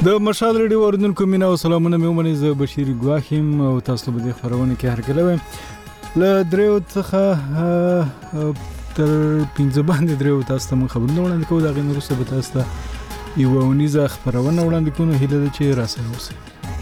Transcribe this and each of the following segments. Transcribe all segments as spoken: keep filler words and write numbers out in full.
د مشال ریډیو اوریدونکو مینا او سلامونه مې ومنئ. زه بشیر ګواخیم او تاسو به د خبرونه کې هرکله وایم له دریو څخه تر پنځه باندې دریو تاسو ته خبرونه وړاندې کوو. دا غي وروسته به تاسو ته یو ونیزه خبرونه وړاندې کوو. هیله ده چې راسره اوسئ.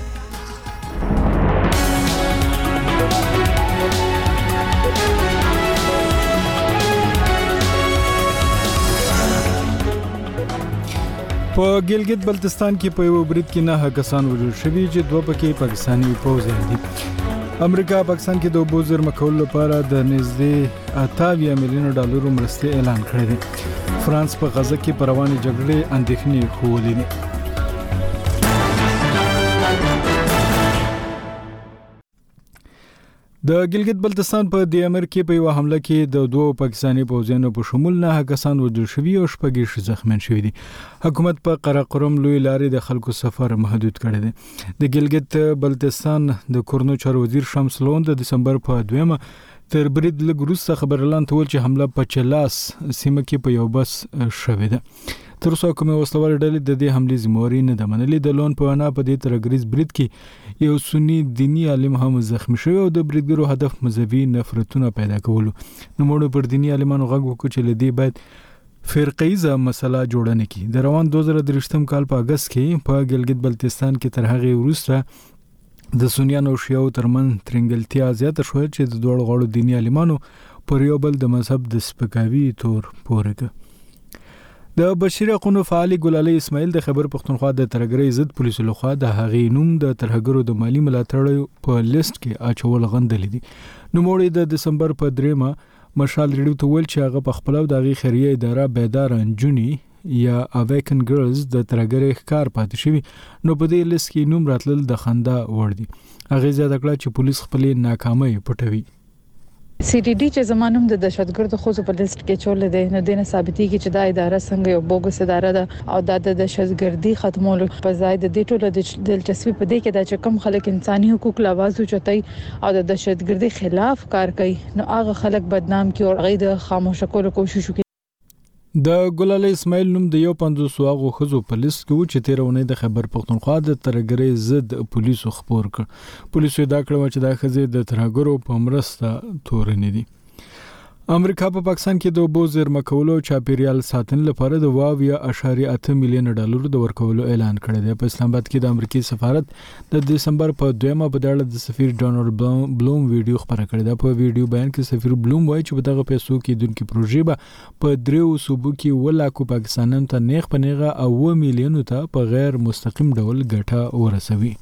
په ګلګت بلتستان کې په یو برید کې نه کسان وژل شوي چې دوه پکې پاکستاني پوځیان دي. امریکا پاکستان کې د اوبو زیرمه کولو لپاره د نږدې اته میلیون ډالرو مرستې اعلان کړې ده. فرانس په غزه کې پر روانې جګړې اندېښنې ښودلې دي. د ګلګت بلتستان په دی امر کې په یو حمله کې د دوه پاکستاني پوځیانو په شمول نه کسان وژل شوي او شپږ زخمیان شوي دي. حکومت په قراقرم لوی لارې د خلکو سفر محدود کړی دی. د ګلګت بلتستان د کورنو چارو وزیر شمس لون د دسمبر په دویمه تر برید لږ وروسته خبرلان تول چې حمله په چلاس سیمه کې په یو بس شوې ده. تر اوسه کومه وسلوال ډلې د دې حملې ذمہواری نه ده منلې. د لون په وینا په دې ترګریز برید کې یو سنی دینی عالم هم زخمی شوی او د بریدګرو هدف مذهبي نفرتونه پیدا کول. نو موږ پر دینی عالمانو غږ وکړو چې لدی باید فرقیزه مسله جوړه نه کی. د روان دوه زره درې کال په اگست کې په ګلګت بلتستان کې تر هغه وروسته د سنیانو او شیعو ترمن ترنګلتیا زیاته شوه چې د دوه غړو دینی عالمانو پر یو بل د مذهب د سپکاوي تور پورې کړ. د بشیر حقوقو فعال ګل علي اسماعیل د خبر پښتونخوا د ترګری ضد پولیسو لخوا د هغې نوم د ترهګرو د مالی ملاتړ په لیست کې اچول غندل دي. نو موړي د دسمبر په دریمه مشال ریډیو ته ویل چې هغه په خپل او د غي خیریه اداره بیدار انجونی یا اویکن ګرلز د ترګری ښکار پاتې شوی. نو په دې لیست کې نوم راتلل د خندا وړ دي. هغه زیاته کړه چې پولیس خپل ناکامۍ پټوي. سی ډي ډي چې زمانوم د دهشتګردو خوځو په لیست کې چول دي. نو دینه ثابتي کې چې دا اداره څنګه یو بوګس اداره ده او د دهشتګردي ختمولو په ځای د دې ټولو د دلچسپي په دې کې دا چې کم خلک انساني حقوق لاواز اوچتای او د دهشتګردي خلاف کار کوي نو هغه خلک بدنام کی او غي د خاموش کولو کوشش کوي. د ګل علي اسماعیل نوم د یو پنځوس واغو خزو په لیست کې چې تیرونه د خبر پښتونخوا د ترګری ضد پولیسو خبر کړ. پولیسو دا کړو چې د خزې د ترګرو په مرسته تورنې دي. امریکا په پاکستان کې د اوبو زیرمه کولو چاپیریال ساتنې لپاره د واو اشاریه اته میلیون ډالر د ورکولو اعلان کړی دی. په اسلام آباد کې د امریکای سفارت د دسمبر په دویمه په دړه د سفیر ډونالد بلوم ویډیو خبره کړې ده. په ویډیو بیان کې سفیر بلوم وایي چې په دغه پیسو کې دونکو پروژې به په دریو صوبو کې ولاکو پاکستانیانو ته نیغ پنیغه او میلیون ته په غیر مستقیم ډول ګټه ورسوي.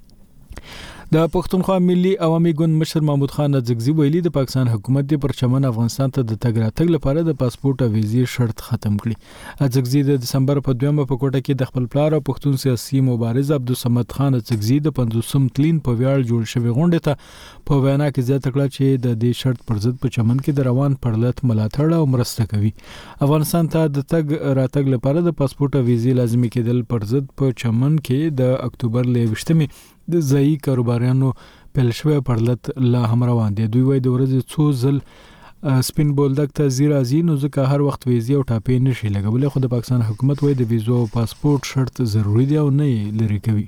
د پښتونخوا ملي عوامي ګوند مشر محمود خان ځګزي ویلي د پاکستان حکومت د پرچمن افغانستان ته د تګ راتګ لپاره د پاسپورت او ویزې شرط ختم کړي. ځګزي د دسمبر په دویمه په کوټه کې د خپل پلار او پښتون سیاسي مبارز عبدالصمد خان ځګزي د پنځوسم تلین په ویاړ جوړ شوی غونډه ته په وینا کې زیاته کړه چې د دې شرط پر ضد په چمن کې د روان پرلط ملاتړ او مرسته کوي. افغانستان ته د تګ راتګ لپاره د پاسپورت او ویزې لازمي کېدل پر ضد په چمن کې د اکتوبر لويشتمه د ځای کاروباریانو پیل شوی پرلط لا هم روان دي. دوی وایي د ورځې څو ځل سپین بولدک ته زیرا زین ځکه هر وخت ویزه او ټاپې نشي لګولې. خو د پاکستان حکومت وایي د ویزو او پاسپورت شرط ضروری دی او نه لري کوي.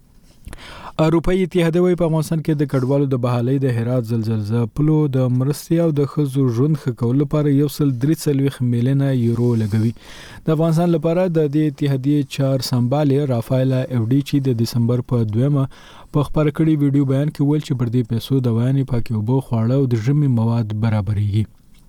اروپאי اتحاد وایي په افغانستان کې د کډوالو د بحالۍ د هرات زلزلې پلو د مرستي او د خزو ژوند ښه کولو لپاره یو سل درې څلوېښت میلیونه یورو لګوي. د افغانستان لپاره د دې اتحادیې چار سمبالې رافایلا ایوډي چې د دسمبر په دویمه په خبر کړي ویډیو بیان کې ویل چې پر دې پیسو د وایي پاکي اوبو خواړه او د ژمي مواد برابرېږي.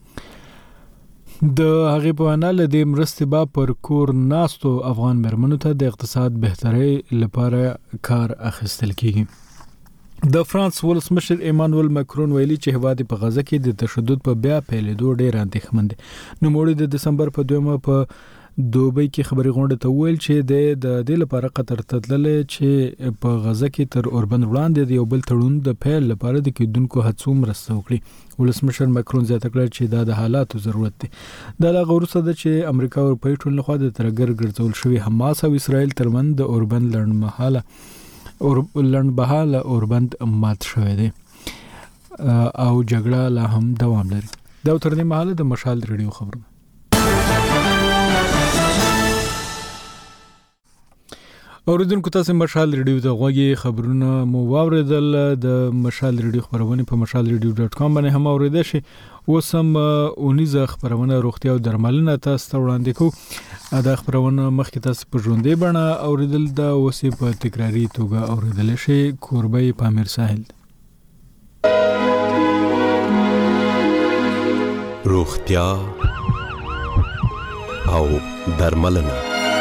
د هغه په وینا له دې مرستې با پر کور ناستو افغان مرمنو ته د اقتصاد بهتري لپاره کار اخیستل کیږي. د فرانس ولسمشر ایمانوئل ماکرون ویلي چې هواد په غزه کې د تشدد په بیا پیلېدو ډېر اندېښمن دي. نو موږ د دسمبر په دویمه په دوبۍ کې خبري غونډه ته ویل چې د دې لپاره قطر ته تللې چې په غزه کې تر اوربند وړاندې د یو بل تړون د پیل لپاره د کېدونکو هڅو مرسته وکړي. ولسمشر ماکرون زیاته کړه چې دا د حالاتو ضرورت دی. دا لا غوړسته ده چې امریکا او اروپای ټول لخوا د ترګر ګرځول شوی حماس او اسرائیل ترمن د اوربند لړمحاله اور لړمبهاله اوربند مات شوی دی او جګړه لا هم دوام لري. دا تر دې مهاله د مشال ریډیو خبرونه. اوریدونکو تاسو مشال ریډیو ته غوږی خبرونه مو واوریدل د مشال ریډیو خبرونه په مشال ریډیو ډاټ کام باندې هم اوریدل شي. اوسم اونیزه خبرونه روغتیا او درملنه تاسو ته وړاندې کوو. دا خبرونه مخکې تاسو په ژوندۍ بڼه اوریدل دا اوسې په تکراری توګه اوریدل شي. کوربه پامیر ساحل روغتیا او درملنه.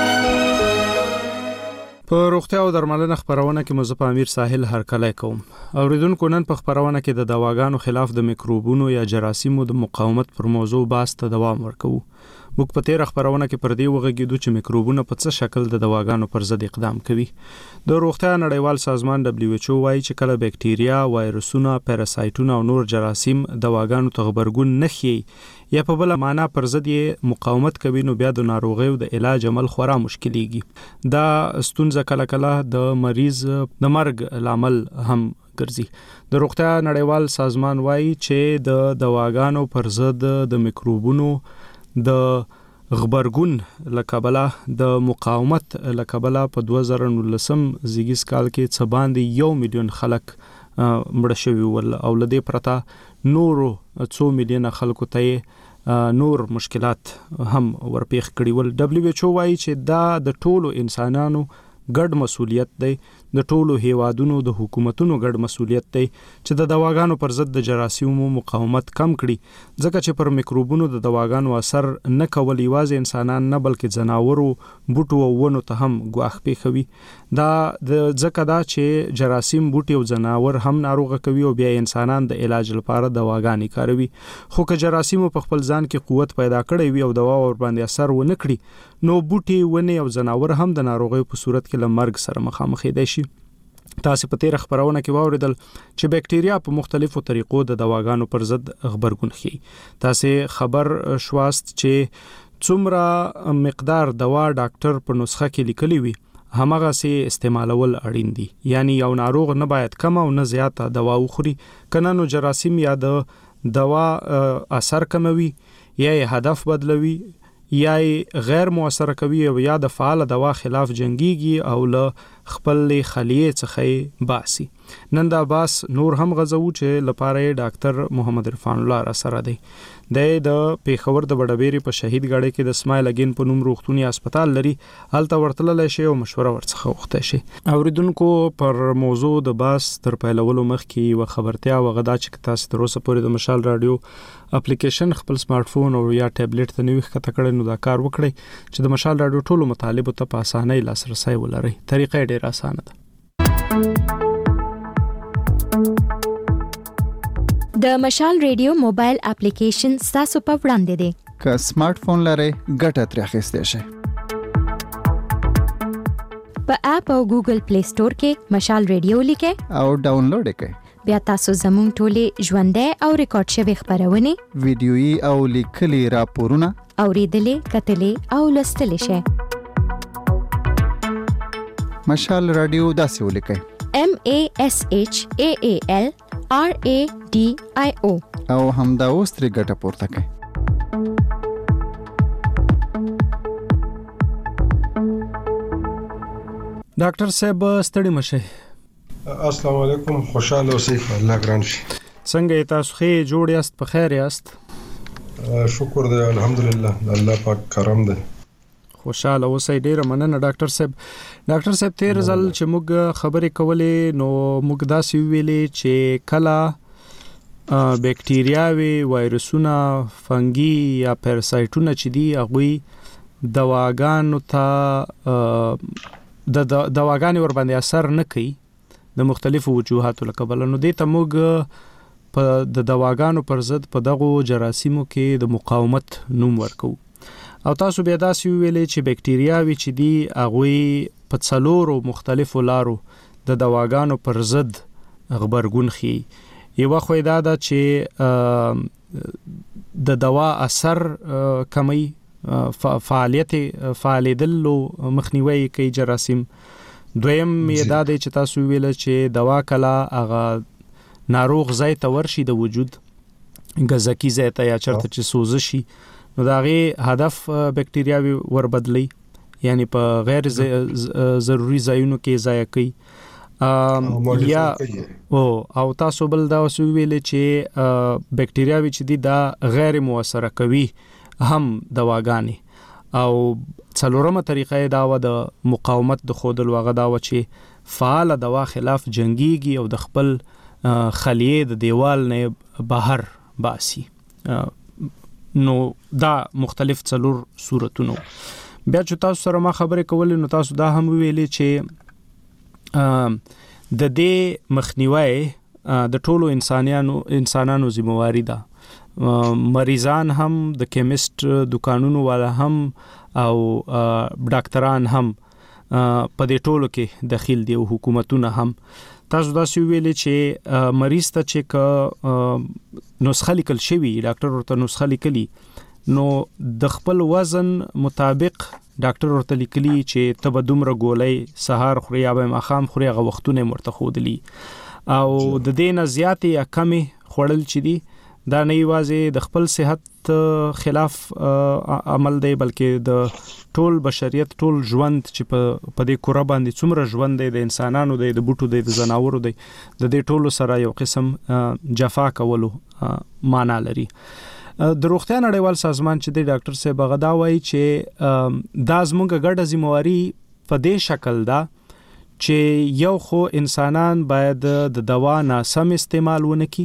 په روغتیا او درملنه خبرونه کې مزه امیر ساحل هرکلی کوم. اوریدونکو نن په خبرونه کې د دواګانو خلاف د میکروبونو یا جراثیمو د مقاومت پر موضوع بحث ته دوام ورکوو. موږ په تیر خبرونه کې پر دې وغږیدو چې میکروبونه په څه شکل د دواګانو پر ضد اقدام کوي. د روغتیا نړیوال سازمان دبليو ایچ او وايي چې کله بکټریا، وایرسونه، پیراسایټونه او نور جراثیم دواګانو ته غبرګون نه ښیي یا په بل معنا پر ضد یې مقاومت کوي نو بیا د ناروغیو د علاج عمل خورا مشکلېږي. دا ستونزه کله کله د مریض د مرګ لامل هم ګرځي. د روغتیا نړیوال سازمان وايي چې د دواګانو پر ضد د میکروبونو د غبرګون لکبله د مقاومت لکبله په دوه زره نولسم زیږیز کال کې څه باندې یو میلیون خلک مړه شوي ول او لدې پرته نورو څو میلیونه خلکو ته نور مشکلات هم ورپېښ کړي ول. دبليو ایچ او وايي چې دا د ټولو انسانانو ګډ مسؤلیت دی، د ټولو هیوادونو د حکومتونو ګډ مسؤلیت دی چې د دواګانو پر ضد د جراثیمو مقاومت کم کړي، ځکه چې پر میکروبونو د دواګانو اثر نه کول یوازې انسانان نه بلکې ځناورو، بوټو او ونو ته هم ګواښ پېښوي. دا د ځکه دا چې جراثیم بوټي او ځناور هم ناروغه کوي او بیا انسانان د علاج لپاره دواګانې کاروي. خو که جراثیمو په خپل ځان کې قوت پیدا کړی وي او دوا ور باندې اثر ونه کړي نو بوټي، ونې او ځناور هم د ناروغیو په صورت کې له مرګ سره مخامخ کېدای شي. تاسو په تیر خبرونه کې واوریدل چې بکټریا په مختلفو طریقو د دواګانو پر ضد خبرګون ښيي. تاسو خبر شواست چې څومره مقدار دوا ډاکټر په نسخه کې لیکلی وي همغه سي استعمالول اړین دي. یعنی یو ناروغ نه باید کم او نه زیاته دوا وخوري، کنه نو جراثیم یا د دوا اثر کموي یا هدف بدلوي یا غیر مؤثر کوي او یا د فعال دوا خلاف جنگيږي او له خپل خلیه څخه باسي. نن دا باس نور هم غزو چې لپاره ډاکټر محمد عرفان الله را سره دی. د پیښور د بډبېری په شهید غاړي کې د اسماعیل اگین په نوم روغتونی هسپتال لري، هلته ورتلل شي او مشوره ورڅخه وخته شي. اوریدونکو پر موضوع د باس تر پیلولو مخکې و خبرتیا وغدا چې تاسو تر اوسه پورې د مشال رادیو اپلیکیشن خپل سمارټ فون او یا ټابلیټ ته نوښ کته کړئ نو دا کار وکړئ چې د مشال رادیو ټولو مطالبه ته په اسانۍ لاسرسي ولرئ. طریقه ډېره اسانه ده. د مشال ریډیو موبایل اپلیکیشن تاسو په وړاندې دی. که سمارټ فون لرئ ګټه ترې اخیستی شئ. په اپ او ګوګل پلی سٹور کې مشال ریډیو لیکئ او ډاونلوډ کړئ. بیا تاسو زموږ ټولې ژوندۍ او ریکارډ شوی خبرونه، ویډیويي او لیکلي راپورونه اوریدلې، کتلې او لوستلې شئ. مشال رادیو داسې ولیکئ: M A S H A A L R A D I O او همدا اوس ترې ګټه پورته کړئ. ډاکټر صاحب ستړي مشه. السلام علیکم، خوشاله اوسئ، الله ګران شي. څنګه تاسو ښه جوړ یاست؟ په خیر یاست؟ شکر دی، الحمدلله، الله پاک کرم دی. خوشاله اوسئ. ډیره مننه ډاکټر صاحب. ډاکټر صاحب تیر ځل چې موږ خبرې کولې نو موږ داسې ویلې چې کله بکټریاوي، وایرسونه، فنګي یا پیراسایټونه چې دي هغوی دواګانو ته د دواګانې ور باندې اثر نه کوي د مختلفو وجوهاتو له کبله. نو دې ته موږ په د دواګانو پر ضد په دغو جراثیمو کې د مقاومت نوم ورکو. او تاسو بیا داسې ویلې چې بکټریاوي چې دي هغوی په څلورو مختلفو لارو د دواګانو پر ضد غبرګون ښیي. یوه خو دا ده چې د دوا اثر کمی، فعالیت فعالیدلو مخنیوي کوي جراثیم. دویم یې دا دی چې تاسو ویل چې دوا کله هغه ناروغ ځای ته ورشي د وجود غذاکي ځای ته یا چرته چې سوزشي نو دا غي هدف بکټریاوي ور بدلی یعنی په غیر ضروري ځایونو کې ضایع کوي یا او او تاسو بل دا وسویل چې بکټیریاوي چې دي دا غیر موثره کوي هم دواګانې او څلورمه طریقه دا و د مقاومت د خودل وغه دا و چې فعال دوا خلاف جنگيږي او د خپل خلیه د دیوال نه بهر باسي. نو دا مختلف څلور صورتونو. بیا چې تاسو سره ما خبرې کولې نو تاسو دا هم ویلې چې د دې مخنیوي د ټولو انسانانو انسانانو ذمہواری ده. مریضان هم د کیمست دکانونو والا هم او ډاکټران هم په دې ټولو کې داخل دي او حکومتونه هم. تاسو دا سی ویلې چې مریض ته چې ک نسخه لیکل شوی ډاکټر ورته نسخه لیکلی نو د خپل وزن مطابق ډاکټر ورته لیکلی چې تب دومره ګولۍ سهار خوري یا به ماخام خوري هغه وختونه مرته خودلی او د دې نه زیاتې یا کمې خوړل چې دي دا نه یوازې د خپل صحت خلاف عمل دی بلکې د ټول بشریت ټول ژوند چې په په دې کور باندې څومره ژوند دی د انسانانو دی د بوټو دی د زناورو دی د دې ټولو سره یو قسم جفا کولو معنا لري. د روغتیا نړیوال سازمان چې د ډاکټر صاحب غدا وایي چې دا زموږ ګډه ذمہواری په دې شکل ده چې یو خو انسانان باید د دوا ناسم استعمال ونه کړي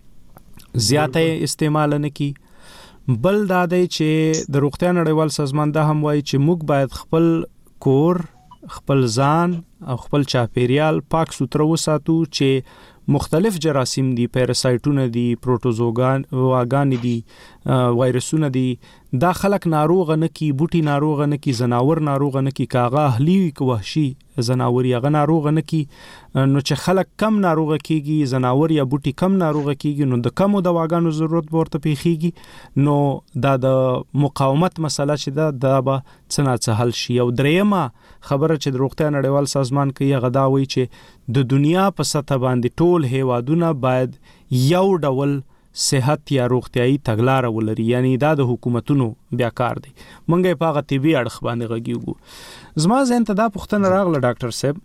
زیاته استعمال نه کی. بل دا دی چې د روغتیا نړیوال سازمان دا هم وایي چې موږ باید خپل کور خپل ځان او خپل چاپیریال پاک سوتره وساتو چې مختلف جراثیم دي پیراسایټونه دي پروټوزوګان واګان دي وایرسونه دي دا خلک ناروغ نه کی بوټي ناروغ نه کی زناور ناروغ نه کی کاغه اهلی کی وحشي زناور یا ناروغ نه کی نو چې خلک کم ناروغ کیږي زناور یا بوټي کم ناروغ کیږي نو د کمو دواګانو ضرورت ورته پیخيږي نو دا د مقاومت مسله چې دا د با څنګه حل شي. او دریمه خبره چې د روغتیا نړیوال سازمان کوي غداوي چې د دنیا په سطح باندې ټول هیوادونه باید یو ډول صحت یا روغتیايي تګلارې ولري یعنی دا د حکومتونو بیا کار دی. مونږه په هغه طبي اړخ باندې غږیږو. زما ځین ته دا پوښتنه راغله ډاکټر صاحب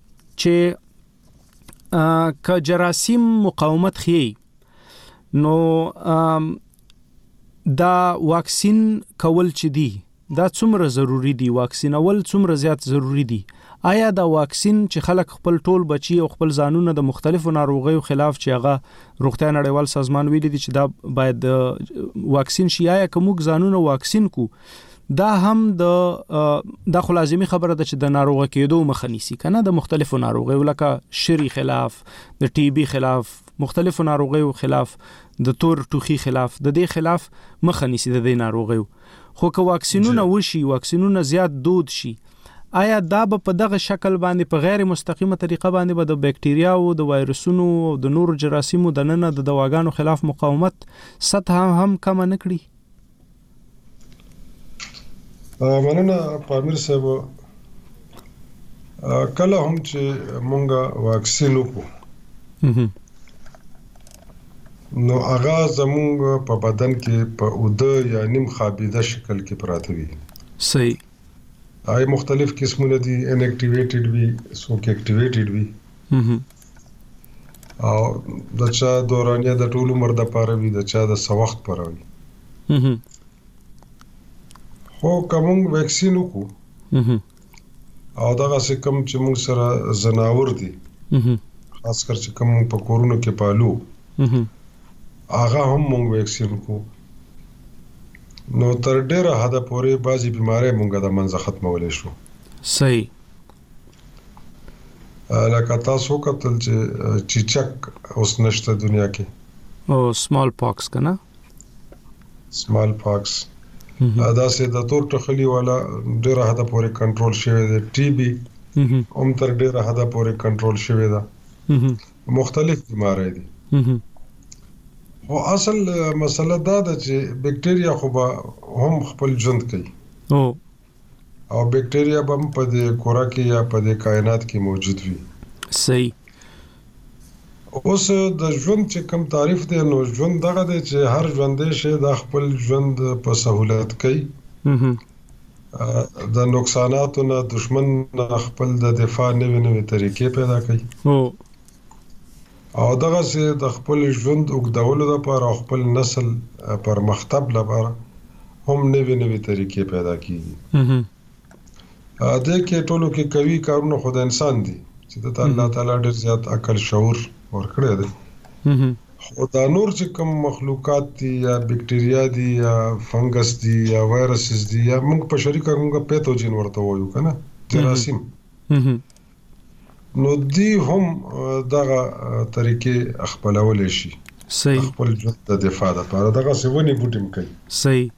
چې ک جراثیم مقاومت خي نو دا واکسین کول چې دی دا څومره ضروری دی واکسین اول څومره زیات ضروری دی. آیا دا واکسین چې خلک خپل ټول بچي او خپل ځانونه د مختلفو ناروغیو خلاف چې هغه روغتیا نړیوال سازمان ویلي دي چې دا باید واکسین شي آیا کوم ځانونه واکسین کو دا هم د د خلازمي خبره ده چې د ناروغ کېدو مخه نیسي کنه د مختلفو ناروغیو لکه شری خلاف د ټي بي خلاف مختلفو ناروغیو خلاف د تور ټوخي خلاف د دې خلاف مخه نیسي د دې ناروغیو. خو که واکسینونه وشي واکسینونه زیات دود شي آیا دا به په دغه شکل باندې په غیر مستقیمه طریقه باندې به د بکټریا او د وایرسونو او د نورو جراثیمو د نن د دواګانو خلاف مقاومت سطح هم کم نه کړي؟ مننه پامیر صاحب. کله هم چې مونږه واکسین وکړو نو هغه زمونږ په بدن کې په اوده یا نیم خابیده شکل کې پراته وي. صحیح. آی مختلف قسمونه دي ان اکټیویټډ وي څوک اکټیویټډ وي او د چا دورانیه د ټول عمر د پاره وي د چا د سوخت پاره وي. خو کوم ویکسین وکړو او دا څه کوم چې موږ سره زناور دي خاص کر چې کوم په کورونو کې پالو هغه هم موږ ویکسین وکړو نو تر ډیره حد پورې بازي بيمارۍ مونږه د منځه ختمولې شو. صحیح. لکه تاسو کتل چې چیچک اوس نشته دنیا کې او سمال پاکس کنه سمال پاکس دا سه د تور ټخلي والا ډیره حد پورې کنټرول شوی دی. ټي بي هم تر ډیره حد پورې کنټرول شوی دی. مختلف بيمارۍ دي او اصل مسله دا ده چې بکټریا خو به هم خپل ژوند کوي او او بکټریا به هم په دې کورا کې یا په دې کائنات کې موجود وي. صحیح. اوس د ژوند چې کوم تعریف دی نو ژوند دغه دی چې هر ژوندې شی د خپل ژوند په سہولت کوي د نقصاناتو نه دشمن خپل د دفاع نوې نوې طریقې پیدا کوي او دغه سي د خپل ژوند اوږدولو لپاره خپل نسل پر مختب لپاره هم نوې نوې طریقې پیدا کیږي ا دې کې ټولو کې کوي کارونه خود انسان دي چې د الله تعالی ډېر زیات عقل شعور ورکړي دي خو دا نور چې کوم مخلوقات دي یا بکټریا دي یا فنګس دي یا وایرسز دي یا موږ په شریکه موږ پیتوجن ورته وایو کنه جراثیم نو دی هم دغه طریقې خپلول شي صحیح خپل ژوند د دفاع لپاره دغه سونی بوټیم کوي صحیح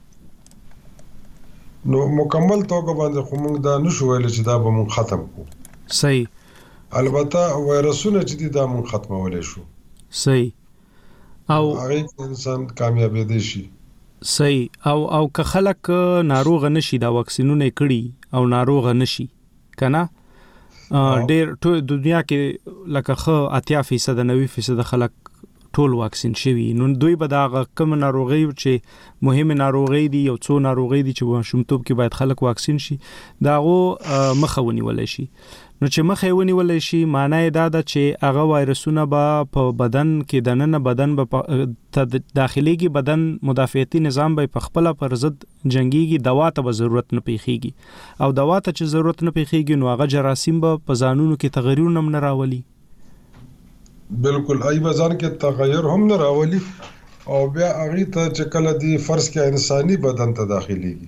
نو مکمل توګه باندې خو موږ دا نشو ویل چې دا به موږ ختم کو صحیح البته وایرسونه چې دا موږ ختمولای شو صحیح او هغه انسان کامیابې دي شي صحیح او او که خلک ناروغ نشي دا واکسینونه کړي او ناروغ نشي کنه ډېر ټول دنیا کې لکه خو اتیا فیصد نوي فیصد خلک ټول واکسین شوي نو دوی به دا کوم ناروغي چې مهمه ناروغي دي یو څو ناروغي دي چې شومتوب کې باید خلک واکسین شي داغه مخاوني ولای شي نو چې مخاوني ولای شي معنی دا ده چې هغه وایرسونه به په بدن کې دننه بدن به داخليږي بدن مدافعتي نظام به په خپل پر ضد جنگيږي دوا ته به ضرورت نه پیخيږي او دوا ته چې ضرورت نه پیخيږي نو هغه جراثیم به په ځانونو کې تغیرونه نه راولي بالکل ای بزان کې تغیر هم نه راولي او بیا هغه ته چې کله دی فرض کې انساني بدن ته داخليږي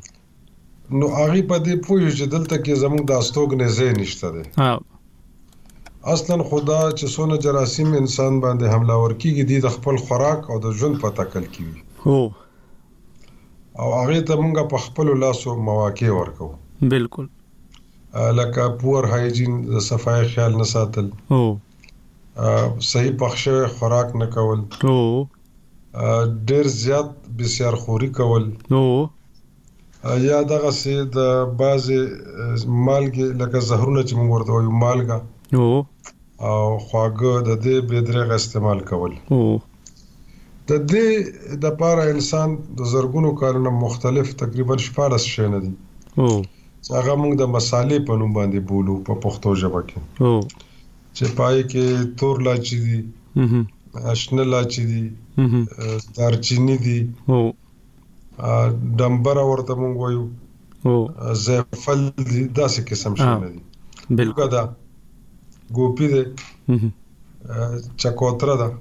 نو هغه په دې پوه چې دلته کې زموږ د استوګ نه زې نشته ده اصلا خدا چې سونه جراثیم انسان باندې حمله ورکیږي د خپل خوراک او د ژوند په تکل کیږي هو او هغه ته موږ په خپل لاسو مواقع ورکو بالکل لکه پور هایجین د صفای خیال نه ساتل هو صحیح پخشه خوراک نه کول هو ډیر زیات بسیار خوري کول هو یا دغه سي د بعض مالګه لکه زهرونه چې موږ ورته وایو مالګه هو او خواږه د دې بدرغه استعمال کول هو د دې د پاره انسان د زرګونو کارونه مختلف تقریبا شپږ شي نه دي هو هغه موږ د مصالې په نوم باندې بولو په پښتو ژبه کې هو چې پای کې تور لاچي دي آشنا لاچي دي دارچینی دي هو ډمبر ورته مونږ وایو او زعفل دي داسې قسم شي نه دي بالکل دا ګوپی دي چکوتره ده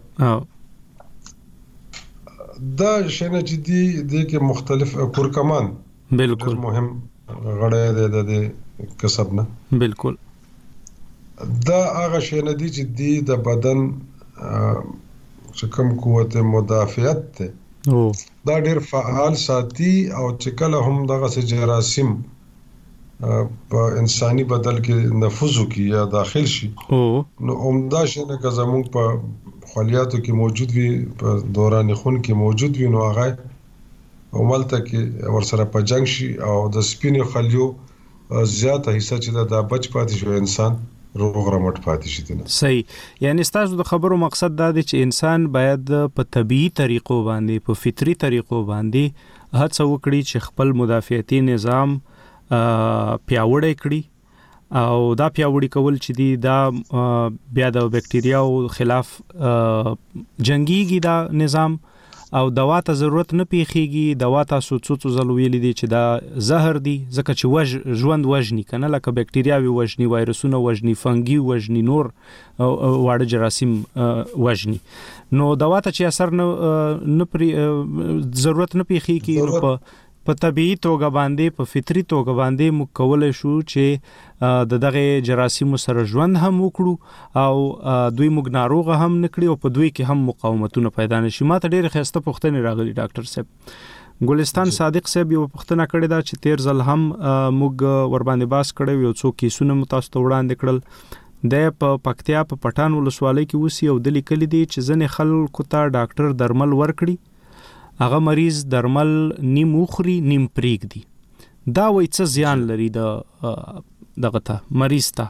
دا شنه چې دي د کې مختلف کورکمان بالکل مهم غړې ده د کسب نه بالکل دا هغه شنه دي چې دي د بدن چې کوم قوت مدافعت ته او دا ډیر فعال ساتي او چې کله هم دغه جراثیم په انساني بدل کې نفوذ کوي یا داخل شي او نو عمده شنه که زموږ په خلیاتو کې موجود وي په دوران خون کې موجود وي نو هغه عملته کې ورسره په جنگ شي او د سپینو خلیو زیاته حصہ چې دا بچ پاتې شو انسان روغ رمټ پاتې شي دي صحیح یعنی ستاسو د خبرو مقصد دا دی چې انسان باید په طبيعي طریقو باندې په فطري طریقو باندې هڅه وکړي چې خپل مدافعتي نظام پیاوړی کړي او دا پیاوړی کول چې دی دا بیا د بکټریاو خلاف جنگيږي دا نظام او دوا ته ضرورت نه پیخيږي دوا تاسو څو څو ځل ویلې دي چې دا زهر دي ځکه چې وج ژوند وجني کنه لکه بکټریاوي وجني وایرسونه وجني فنګي وجني نور واړه جراثیم وجني نو دوا ته چې اثر نه نه ضرورت نه پیخيږي نو په په طبيعي توګه باندې په فطري توګه باندې مکول شو چې د دغه جراثیم سره ژوند هم وکړو او دوی موږ ناروغ هم نکړي او په دوی کې هم مقاومتونه پیدا نشي ماته ډېر خسته پوښتنه راغلي ډاکټر صاحب ګلستان صادق صاحب یو پوښتنه کړې ده چې تیر ځل هم موږ ور باندې باس کړو یو څو کیسونه متاسو وړاندې کړل د په پکتیا په پټان ولسوالۍ کې وسی او د لیکل دي چې ځنې خلکو ته ډاکټر درمل ورکړي هغه مریض درمل نیم مخري نیم پریګ دي دا وای څه زیان لري د دغه ته مریض ته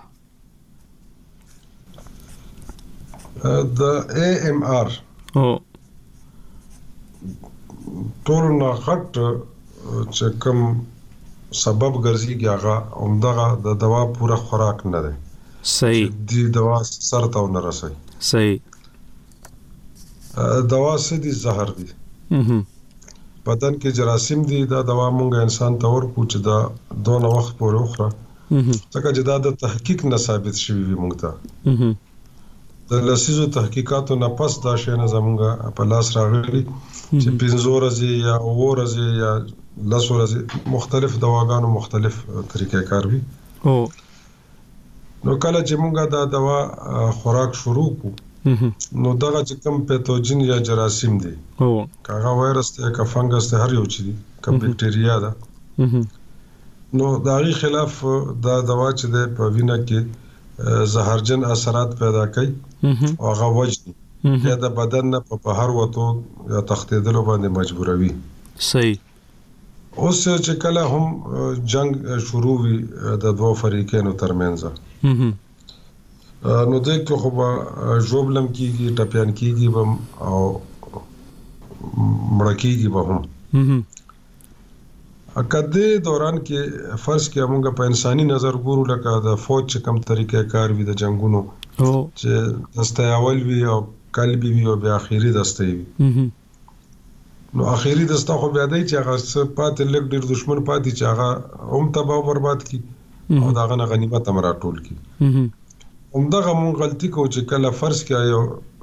د اي ام ار او ټول نه غټ چې کوم سبب ګرځي هغه همدغه د دوا پوره خوراک نه دی. صحیح. دی دوا سر ته نه رسي. صحیح. دوا سدي زهر دي. اها. بدن کې جراثیم دي، دا دوا مونږ انسان ته ورکو چې دا دونه وخت پورې وخوره. اها. ځکه چې دا د تحقیق نه ثابت شوی وي مونږ ته. اها. د لسیزو تحقیقاتو نه پس دا شی نه زمونږ په لاس راغلی چې پنځه ورځې یا اووه ورځې یا لس ورځې مختلف دواګانو مختلف طریقې کار وي. او نو کله چې مونږ دا دوا خوراک شروع کو نو دغه چې کوم پیتوجن یا جراثیم دي، او کاغه وایرس ته کا فنګس ته هر یو چي دي، کوم بکټریا ده، نو دغه خلاف دا دوا چې د په وینه کې زهرجن اثرات پیدا کوي او هغه وجدي یا د بدن نه په بهر وته یا تختیدلو باندې مجبوروي. صحیح. اوس چې کله هم جنگ شروع وي د دوه فریقونو ترمنځ نو دغه خو به جوړلم کیږي، ټپيان کیږي بم او مړکیږي به هم. اکده دوران کې فرض کې موږ په انساني نظر ګورو لکه د فوج چې کوم طریقې کار وي د جنگونو چې دسته اول وي او قلبي وي او بیا اخیری دسته وي. نو اخیری دسته خو بیا دی چې هغه پاتې لګ ډیر دشمن پاتې چې هغه هم تباہ برباد کی او داغه غنیمت هم راټول کی. همدغه مونږ غلطي کو چې کله فرض کې یو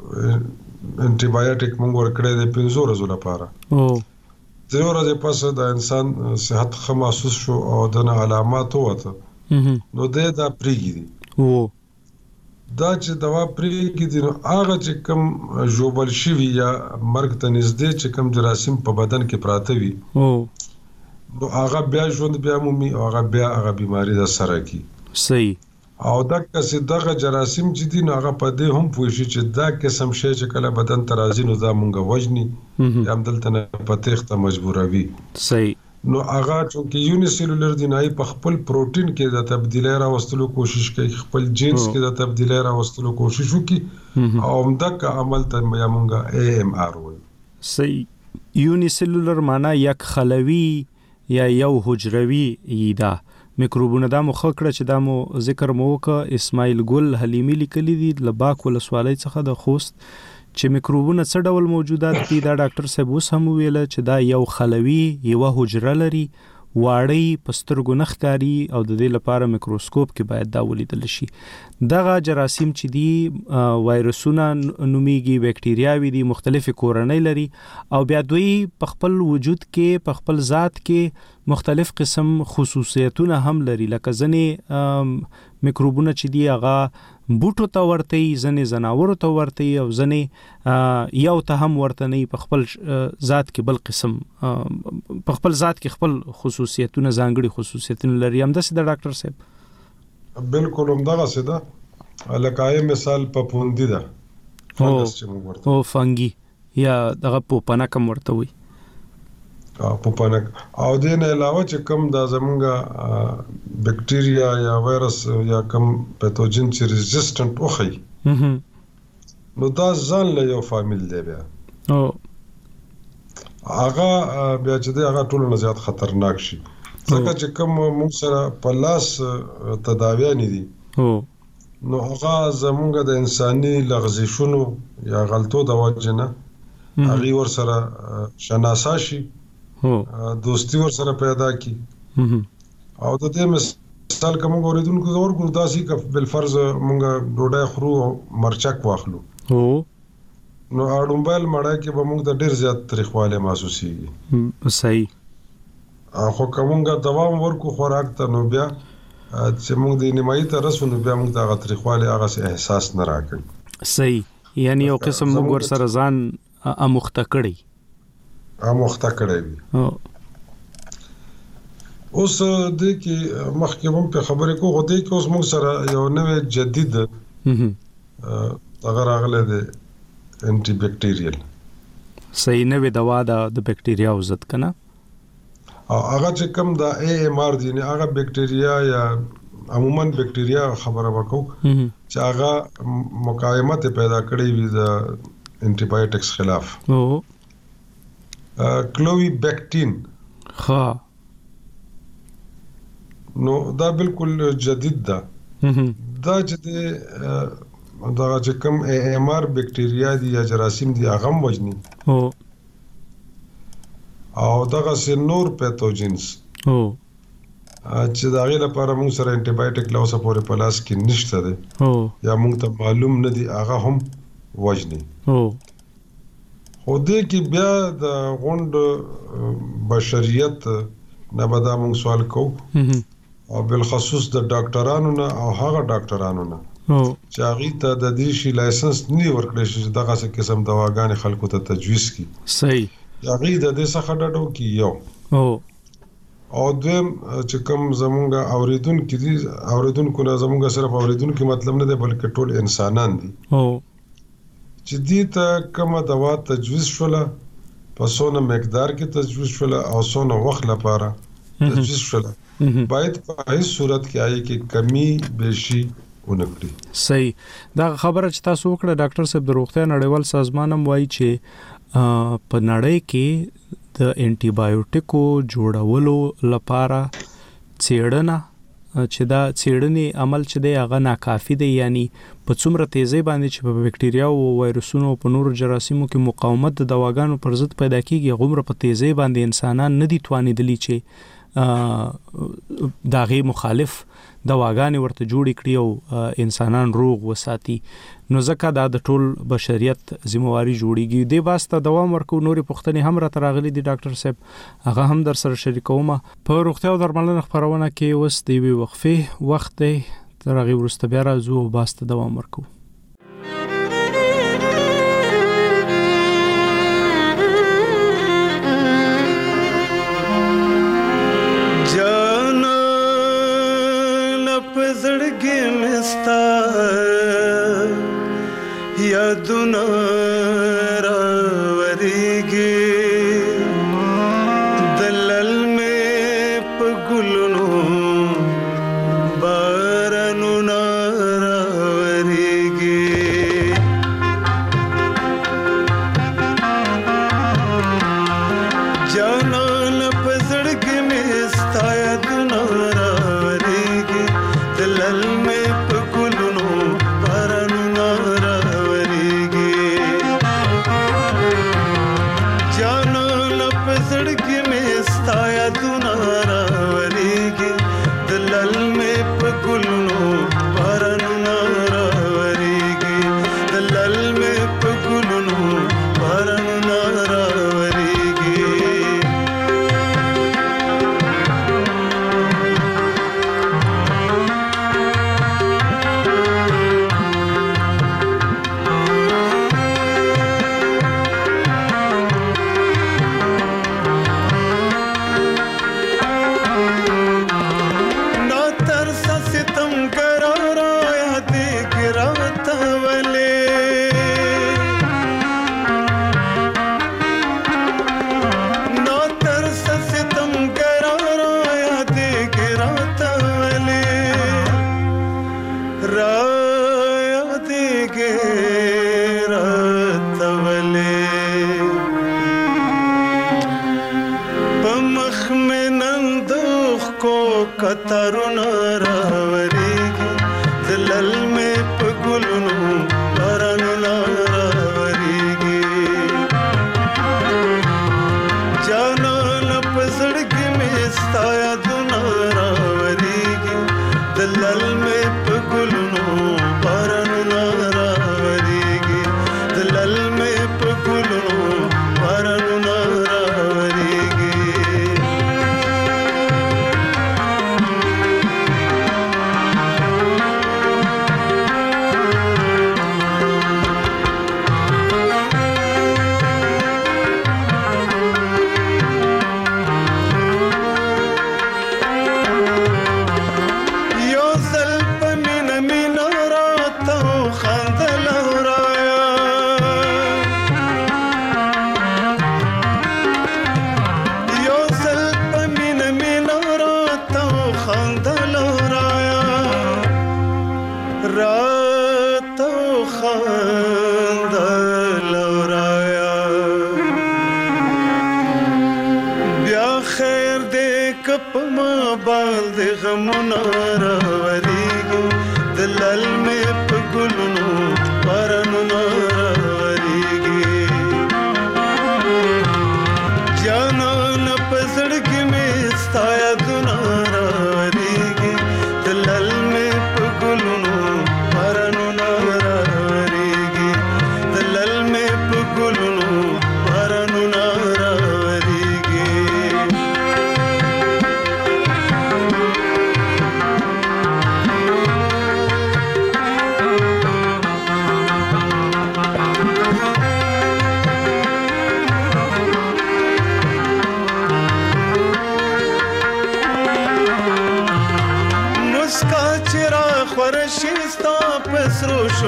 انټي بایوټیک مونږ ورکړی د پنځو ورځو لپاره، او زه ورځې پس د انسان صحت ښه محسوس شو او د علامات وته نو د دا پریږي دي. او دا چې دوا پریږي دي نو هغه چې کوم جوبل شوی یا مرګ ته نږدې چې کوم جراثیم په بدن کې پراته وي، او نو هغه بیا ژوند بیا مومي او هغه بیا هغه بیماری د سره کی. صحیح. او دا کسي دغه جراثیم چې دي نو هغه په دې هم پوه شي چې دا قسم شی چې کله بدن ترازی نو دا مونږه وجني یا هم دلته نه پتیخ ته مجبوروي. صحیح. نو هغه چې یونی سیلولر دی نه په خپل پروتین کې د تبدیلی راوستلو کوشش کوي، خپل جینز کې د تبدیلی راوستلو کوشش وکړي او همدغه عمل ته یا مونږه ای ایم آر وایي. صحیح. یونی سیلولر معنی یک خلوي یا یو حجروي ایدا میکروبونه دا مخ کړه چې دا مو ذکر مو وکړه. اسماعیل ګل حلیمی لیکلی دي لباک ولسوالۍ څخه د خوست چې میکروبونه څه ډول موجودات دي. دا ډاکټر صاحب اوس هم ویل چې دا یو خلوي یو حجره لري، واړی پسترګو نخکاری او د دې لپاره میکروسکوپ کې باید دا ولیدل شي. دغه جراثیم چې دي وایرسونه نومیږي، بکټریاوي دي، مختلفې کورنۍ لري او بیا دوی په خپل وجود کې په خپل ذات کې مختلف قسم خصوصیتونه هم لري، لکه ځنې میکروبونه چې دي هغه بوټو ته ورته، ځنې زناورو ته ورته او ځنې یو ته هم ورته نه، په خپل ذات کې بل قسم په خپل ذات کې خپل خصوصیتونه ځانګړي خصوصیتونه لري. هم داسې د ډاکټر صاحب بالکل همدغه څه ده. لکه مثال پپوندی ده، فنګس چې موږ ورته او فنګي یا دغه پوپنک هم ورته وي. پوپنک او دې نه علاوه چې کوم دا زمونږه بکټیریا یا وایرس یا کوم پیتوجن چې ریزिस्टنت اوخی نو دا ځان له یو فامیل دی بیا. او هغه بیا چې دا هغه ټول نه زیات خطرناک شي ځکه چې کوم موږ سره په لاس تداوی نه دي، نو هغه زمونږه د انساني لغزشونو یا غلطو د وجه نه هغه ور سره شناسا شي، دوستی ور سره پیدا کی. او د دې مثال کوم اوریدونکو زور ګور داسي ک بل فرض مونږ ډوډۍ خورو مرچک واخلو، هو نو اړومبل مړه کې به مونږ د ډیر زیات تاریخواله محسوسيږي. صحیح. خو کومګه دوام ورکو خوراک ته نو بیا چې مونږ د نیمایي ته رسونو بیا مونږ د تاریخواله هغه احساس نه راکړي. صحیح. یعنی یو قسم مونږ ور سره ځان امخته کړی امخته کړی وي. اوس د کې مخکې هم په خبرې کو غوډې کې اوس موږ سره یو نوې جدید هغه راغله د انټي بکټیریل. صحیح. نوې دوا د بکټیریا او ضد کنه او هغه چې کوم د ای ایم آر دی نه هغه بکټیریا یا عموما بکټیریا خبره وکاو چې هغه مقاومت پیدا کړی وي د انټي بایوټکس خلاف. او کلوی بیکټین. ها نو دا بالکل جدید ده دا چې دا چې کوم ایم آر بکټریا دي یا جراثیم دي هغه وجني او او دغه سينور پیتوجنز او چې دا غي لپاره موږ سره انټي بایوټیک لا اوسه پورې پلاس کې نشته ده او یا موږ ته معلوم نه دي هغه هم وجني او خو دې کې بیا د غوند بشریت نه به دا موږ سوال کوو او بالخصوص د ډاکټرانو نه او هغه ډاکټرانو نه چې هغه ته د دې شي لایسنس نه ورکړل شي دغه څه قسم دواګانې خلکو ته تجویز کی صحیح هغه د دې څخه ډډو کی یو او او دویم چې کوم زمونږ اوریدونکو دي اوریدونکو نه زمونږ صرف اوریدونکو مطلب نه دی بلکې ټول انسانان دي او چې دې ته کومه دوا تجویز شوله په څونه مقدار کې تجویز شوله او څونه وخت لپاره تجویز شوله باید په هیڅ صورت کې آی کې کمی بشي ونکړي. صحیح دا خبره چې تاسو وکړه ډاکټر صاحب د روغتیا نړیوال سازمان هم وایي چې په نړۍ کې د انټي بایوټیکو جوړولو لپاره څېړنه چې دا څېړنې عمل چې دی هغه ناکافي دی یعنی په څومره تیزی باندې چې په بکټریا او وایرسونو او په نورو جراثیمو کې مقاومت د دواګانو پر ضد پیدا کیږي غومره په تیزی باندې انسانان نه دي توانیدلی چې داغه مخالف دواګانې ورته جوړ کړي او انسانان روغ وساتي نو ځکه دا د ټول بشریت ذمہواری جوړیږي د واسطه دوام ورکو نورې پښتنې هم را تراغلي دي ډاکټر صاحب هغه هم در سره شریکوم په روغتیا او درملنه خبرونه کې اوس دی وی وقفه وخت دی تر هغه ورسته بیا راځو او واسطه دوام ورکو یادونه راوریږي دلل مې په ګلونو بارانونه راوریږي جانان په زړګي مې ستا یادونه راوریږي دلل مې په ګلونو بارانونه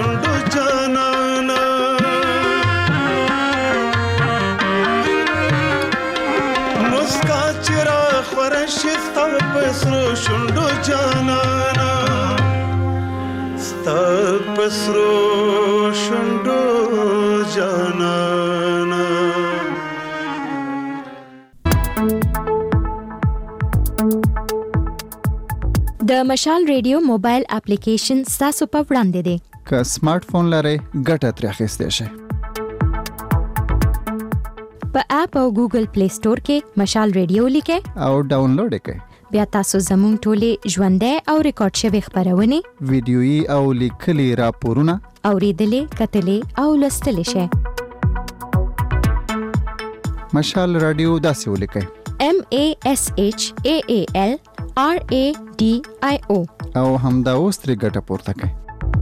شونډو جانانا مسکا چرا خورش ستا پسرو شونډو جانانا ستا پسرو شونډو جانانا د مشال ریډیو موبایل اپلیکیشن ستاسو په وړاندې دی. که سمارټ فون لرئ ګټه ترې اخیستی شئ. په اپ او ګوګل پلی سٹور کې مشال ریډیو لیکئ او ډاونلوډ یې کړئ. بیا تاسو زموږ ټولې ژوندۍ او ریکارډ شوي خپرونې، ویډیويي او لیکلي راپورونه اورېدلې، کتلې او لوستلی شئ. مشال رادیو داسې ولیکئ: M A S H A A L R A D I O او همدا اوس ترې ګټه پورته کړئ.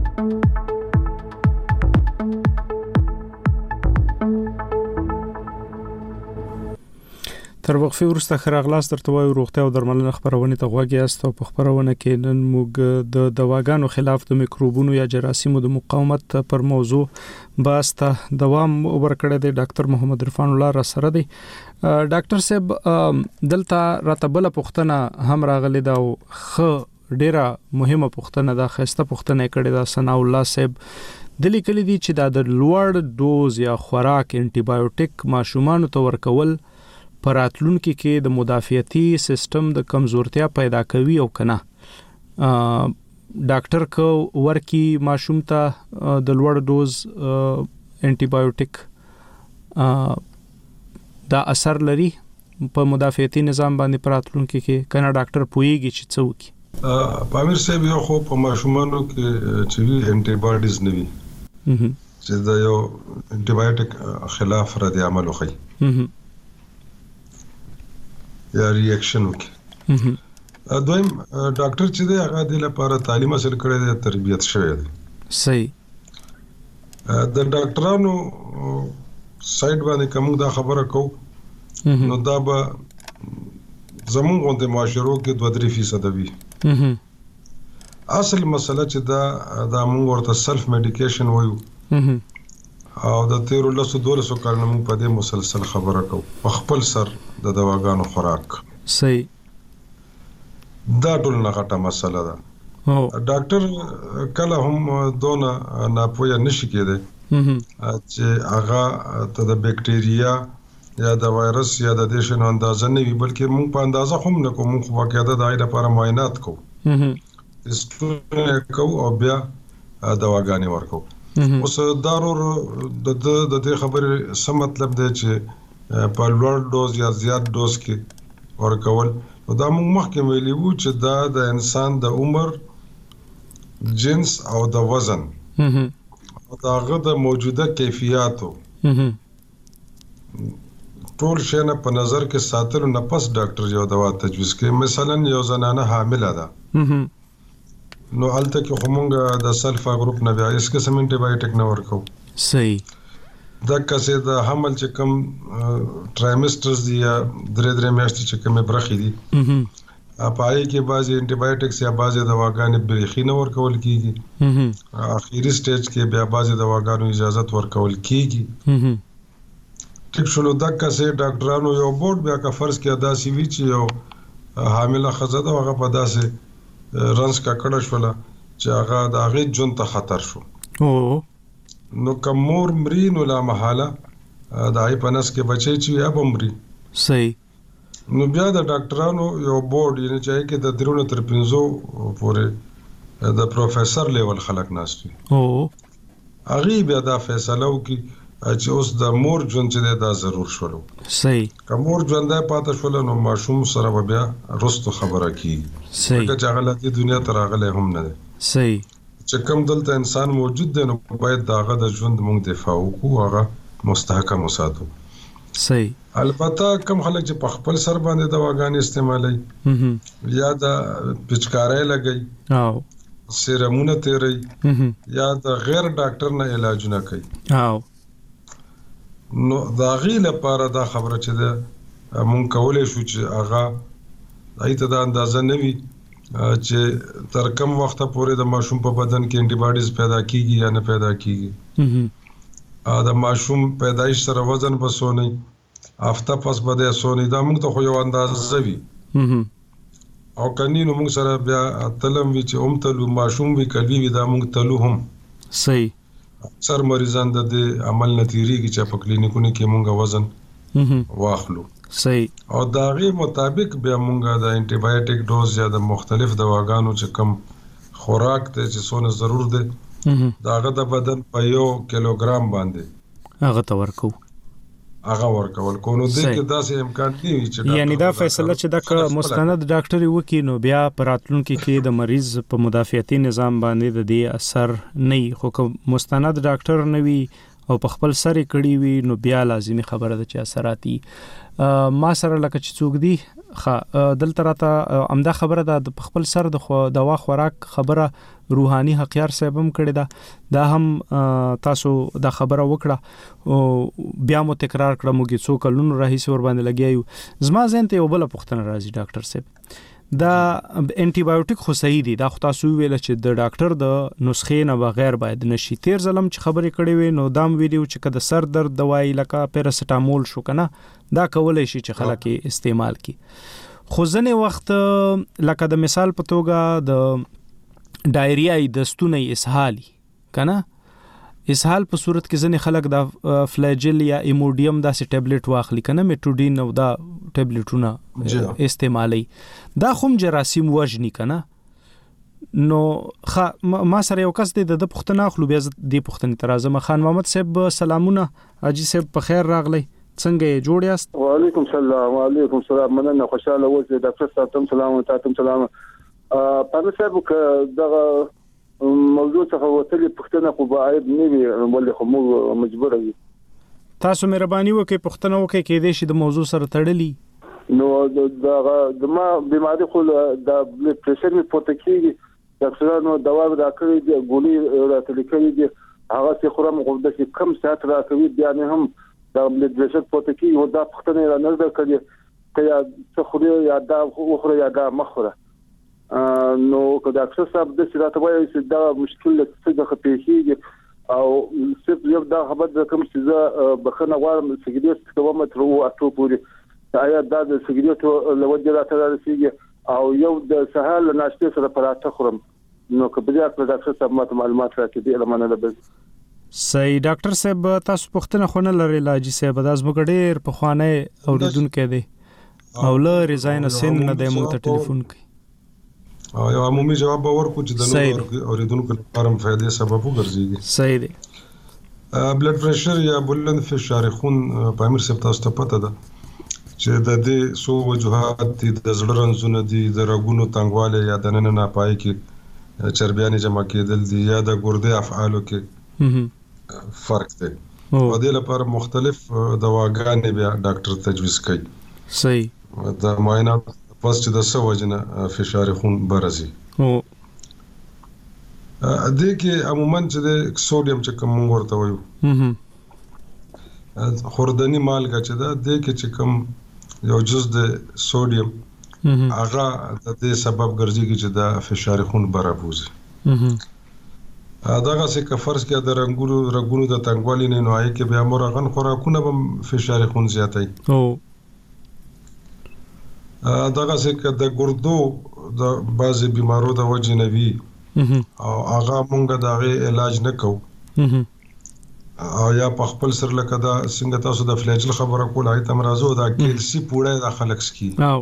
تر وقفه وروسته خراغلاس درته وایو روغتیا او درملنه خبرونه ته غوږی است او په خبرونه کې نن موږ د دواګانو خلاف د میکروبونو یا جراثیمو د مقاومت پر موضوع باسته دوام ورکړی دی. ډاکټر محمد عرفان الله را سره دی. ډاکټر صاحب دلته راته بل پوښتنه هم راغلی دا او خ ډیره مهمه پوښتنه ده، خسته پوښتنه کړې ده ثنا الله صاحب دلی کلی دی چې دا د لوړ ډوز یا خوراک انټي بایوټیک ماشومان ته ورکول پراتلونکو کې د مدافعتي سیستم د کمزورتیا پیدا کوي او کنه. ډاکټر کو ورکی ماشوم ته د لوړ ډوز انټي بایوټیک دا اثر لري په مدافعتي نظام باندې پراتلونکو کې کنه ډاکټر پويږي چې څه وکي. پامیر صاحب یو خو په ماشومانو کې چې انټي باډیز نه وي چې دا یو انټي بایوټیک خلاف رد عمل وکړي یا ریاکشن وکړي. دویم ډاکټر چې دی هغه د لپاره تعلیم حاصل کړی دی، تربیت شوی دی. صحیح. د ډاکټرانو سایډ باندې کوم دا خبره کو نو دا به زموږ غونډه معاشرو کې دوه درې فیصد وي. اصل مسله چې دا د موږ ورته سلف میډیکیشن وایو او د تیرو لسو دولسو کارونه موږ په دې مسلسل خبره کوو په خپل سر د دواګانو خوراک. صحیح. دا ټول نه غټه مسله ده. ډاکټر کله هم دونه ناپوهه نشي کېدی چې هغه ته د بکټیریا یا د وایرس یا د دې شنو اندازه نه وي، بلکې موږ په اندازه هم نه کوو، موږ واقعیت د آی لپاره معاینات کوو کو او بیا دواګانې ورکو. اوس دارور د د دې خبرې څه مطلب دی چې په لوړ ډوز یا زیات ډوز کې ورکول دا موږ مخکې ویلي وو چې دا د انسان د عمر، جنس او د وزن او داغه د موجوده کیفیتو ټول شنه په نظر کې ساتلو نه پس ډاکټر یو دوا تجویز کوي. مثلا یو زنانه حامله ده نو الته کې همغه د سلفا ګروپ نه بیا اس قسم انټي بایوټیک نه ورکو. صحیح. دا کسه د حمل چې کم ټرایمسترز دی یا درې درې میاشتې چې کم برخې دي اپای کې بعضي انټي بایوټیکس یا بعضي دواګانې برېخي نه ورکول کیږي. اخیری سټیج کې بیا بعضي دواګانو اجازه ورکول کیږي. ټیک شلو دا کسه ډاکټرانو یو بورډ بیا کا فرض کې ادا سی وی چې یو حامله خزه دا هغه په داسې رنس کا کډه شولا چې هغه د هغه جون ته خطر شو. او نو کومور مرین ولا محاله د هاي پنس کې بچي چې یا بمري. صحیح. نو بیا د ډاکټرانو یو بورډ یعنی چې کې د درونو تر پنځو پورې د پروفیسور لیول خلک ناشتي. او هغه بیا دا فیصله وکي چې اوس د مور ژوند چې دا ضرور شولو. صحیح. کومور ژوند دا پاتې شول نو ماشوم سره بیا رستو خبره کی. صحیح. چې هغه د دنیا تر هغه هم نه ده. صحیح. چې کوم دلته انسان موجود دی نو باید داغه د ژوند موږ دفاع وکړو، هغه مستحکم وساتو. صحیح. البته کوم خلک چې په خپل سر باندې دواګانې استعمالوي یا د پچکارای لګي او سیرمونه تیری یا د غیر ډاکټر نه علاجونه کوي او نو دا غي لپاره دا خبره چې ده مونږ کولای شو چې هغه ایته د اندازه نوي چې تر کوم وخت پورې د ماشوم په بدن کې انټي باډیز پیدا کیږي یا نه پیدا کیږي ا د ماشوم پیدایش سره وزن بسونی هفته پس بده سونی دا موږ ته خو یو اندازه وي او کني نو موږ سره بیا تلم وی چې اوم تلو ماشوم وی کلوي وی دا موږ تلو هم صحیح اکثر مریضان د عمل نتیریږي چې په کلینیکونو کې موږ وزن واخلو صحیح او داغي مطابق بیا موږ د انټي بایوټیک ډوز یا د مختلف دواګانو چې کم خوراک ته چې څونه ضرور ده داغه د بدن په یو کیلوګرام باندې هغه ته ورکو هغه ورکول کو نو د کې داسې امکان دی چې یعنی دا فیصله چې د مستند ډاکټر وکي نو بیا پراتلونکو کې د مریض په مدافعتي نظام باندې د دې اثر نه خو کوم مستند ډاکټر نه وي او په خپل سر کړي وي نو بیا لازمي خبره ده چې اثراتي ما سره لکه چې څوک دی دلته راته امدا خبره ده د خپل سر د دوا خوراک خبره روحاني حقیار صاحب هم کړی دا دا هم تاسو دا خبره وکړه او بیا مو تکرار کړم چې څو کلونو راهیسې ور باندې لګیایو زما ذهن ته یو بل پوښتنه راځي ډاکټر صاحب دا انټي بایوټیک خو صحیح دي دا خو تاسو ویل چې د ډاکټر د نسخې نه بغیر باید نشي تیر ظلم چې خبرې کړې وي نو دام ویډیو چې کده سر درد دوايي لکه پیراسټامول شو کنه دا کولای شي چې خلک استعمال کړي خو ځنه وخت لکه د مثال په توګه د ډایریا د ستونی اسهال کنه اسهال په صورت کې ځنه خلک د فلاجل یا ایموډیم داسې ټابلیټ واخلي کنه میټوډین او دا ټابلیټونه استعمالي دا خوم جراثیم وژني کنه نو خ ما سره یو کس د پښتنه خلو بیا د پښتنې ترازم خان محمد صاحب سلامونه اجي صاحب په خیر راغلی څنګه جوړ یاست وعلیکم السلام وعلیکم السلام مننه خوشاله اوسئ ډاکټر صاحب تم سلام تاسو سلام په صاحب ک دغه موضوع څخه وتلې پښتنه خو باید نه وي ولې خو موږ مجبور یو تاسو مهرباني وکړئ پښتنه وکړئ کې دې شي د موضوع سره تړلې نو دا د ما بیماری خو د بلډ پريشر می پورته کیږي ډاکټرانو دوا راکړي دي ګولۍ راته لیکلي دي هغه څه خورم غو د کم ساعت راکوي بیا نه هم د بلډ پريشر پورته کیږي او دا پښتنه را نه ده کړي ته څه خوري یا دا خوري یا دا مخوره نو که ډاکټر صاحب د سراته وایي چې دا مشکل څه د خپېږي او صرف یو دا خبر د کوم څه بخنه غواړم سګریټ کوم تر او اټو پوری آیا دا د سګریټ لوجه راته رسیږي او یو د سهال ناشته سره پراته خورم نو که بیا ډاکټر صاحب ماته معلومات راکړي د لمنه لبس صحیح ډاکټر صاحب تاسو پوښتنه خونه لري لاجی صاحب د ازمګ ډېر په خوانه اوریدونکو دی او له ریزاین سین نه د مو ته ټلیفون کوي او یو عمومي جواب ورکو چې د نور اوریدونکو لپاره فائدې سبب وګرځي صحیح دی بلډ پريشر یا بلند فشار خون په امر سپ تاسو ته پته ده چې د دې سو وجوهات دي د زړه رنځونه دي د رګونو تنګواله یا د نن نه پای کې چربيانې جمع کېدل دي یا د ګردې افعالو کې فرق دی او د لپاره مختلف دواګانې بیا ډاکټر تجویز کوي صحیح د معاینات پس چې د سو وجنه فشار خون برزي او د کې عموما چې د سوډیم چې کوم ورته وایو خوردنی مالګه چې دا د کې چې کوم یو جز د سوډیم هغه د دې سبب ګرځي چې دا فشار خون برابوزي داغه څه کفرس کې د رنگونو رنگونو د تنګوالي نه نوای کې بیا مرغن خوراکونه به فشار خون زیاتای او داغه څه د ګردو د بعضي بيمارو د وجې نوي او هغه مونږ دغه علاج نه کوو او یا په خپل سر لکه دا څنګه تاسو د فلاجل خبره کول هاي تم راځو دا کیلسی پوره د خلک سکی او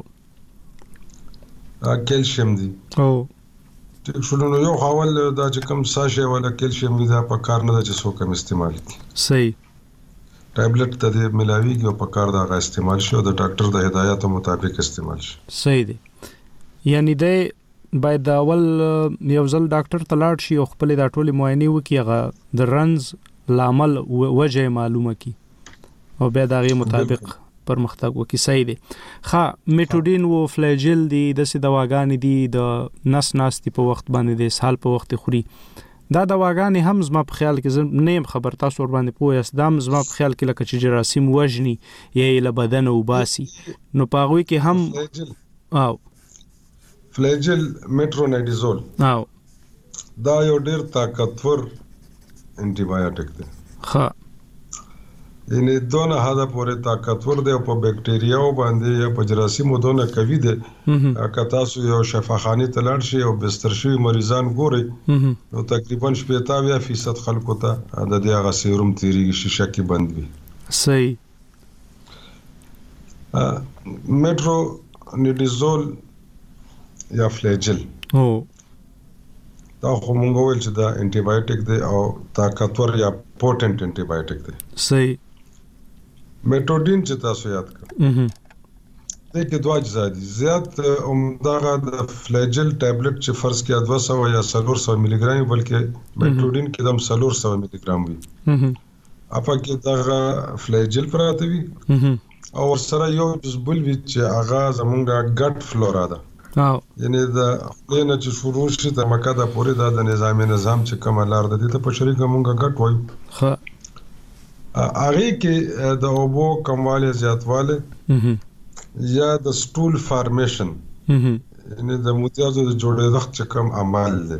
کیلشیم دی او شنو یو حواله دا چې کوم ساشه ولا کیلشیم دا په کار نه د څه کوم استعمال کی صحیح ټابلیټ ته ملاویږي او په کار دا غا استعمال شو د ډاکټر د هدایت مطابق استعمال شي صحیح دی یعنی د باید اول یو ځل ډاکټر تلاړ شي او خپل د ټولي معاینه وکي هغه د رنز لامل وجه معلومه کی او بیا دغه مطابق پرمختګ وکي صحیح دی خا میټوډین او فلاجل دی د سې دواګانې دی د نس ناستي په وخت باندې د سال په وخت خوري دا دواګانې هم زما په خیال کې نیم خبر تاسو ور باندې پوهیاست دا زما په خیال کې لکه چې جراثیم وژني یا له بدن او باسي نو پاغوي کې هم او فلیجل میټرونایډیزول او دا یو ډیر طاقتور انټي بایوټیک دی. ها یعنی دونه حدا پورې طاقتور دی او په بکټریاو باندې یا په جراثیمو دونه قوي دی که تاسو یو شفاخانه ته لاړ شئ او بستر شوي مریضان ګورئ نو تقریبا شپږ اویا فیصد خلکو ته د دې هغه سیروم تیریږي شیشه کې بند وي. صحیح. میټرونایډیزول یا فلیجل او دا خو مونږ ویل چې دا انټي بایوټیک دی او طاقتور یا پوټنټ انټي بایوټیک دی. صحیح. میټوډین چې تاسو یاد کړئ دې کې دوه اجزا دي. زیات عمدغه د فلیجل ټابلیټ چې فرض کړئ دوه سوه یا څلور سوه ملي ګرام بلکې میټوډین کې د څلور سوه ملي ګرام وي. اپا کې دغه فلیجل پراته وي او سره یو جزبل وي چې هغه زمونږه ګټ فلورا ده. او یعنی دا لینه چې شروع شي د مکه د پورې د نظام نظام چې کوم لار د دې ته په شریکه مونږه ګټ وایو. ها هغه کې د اوبو کمواله زیاتواله یا د سټول فارمیشن یعنی د موتیازو د جوړېدو چې کوم عمل دی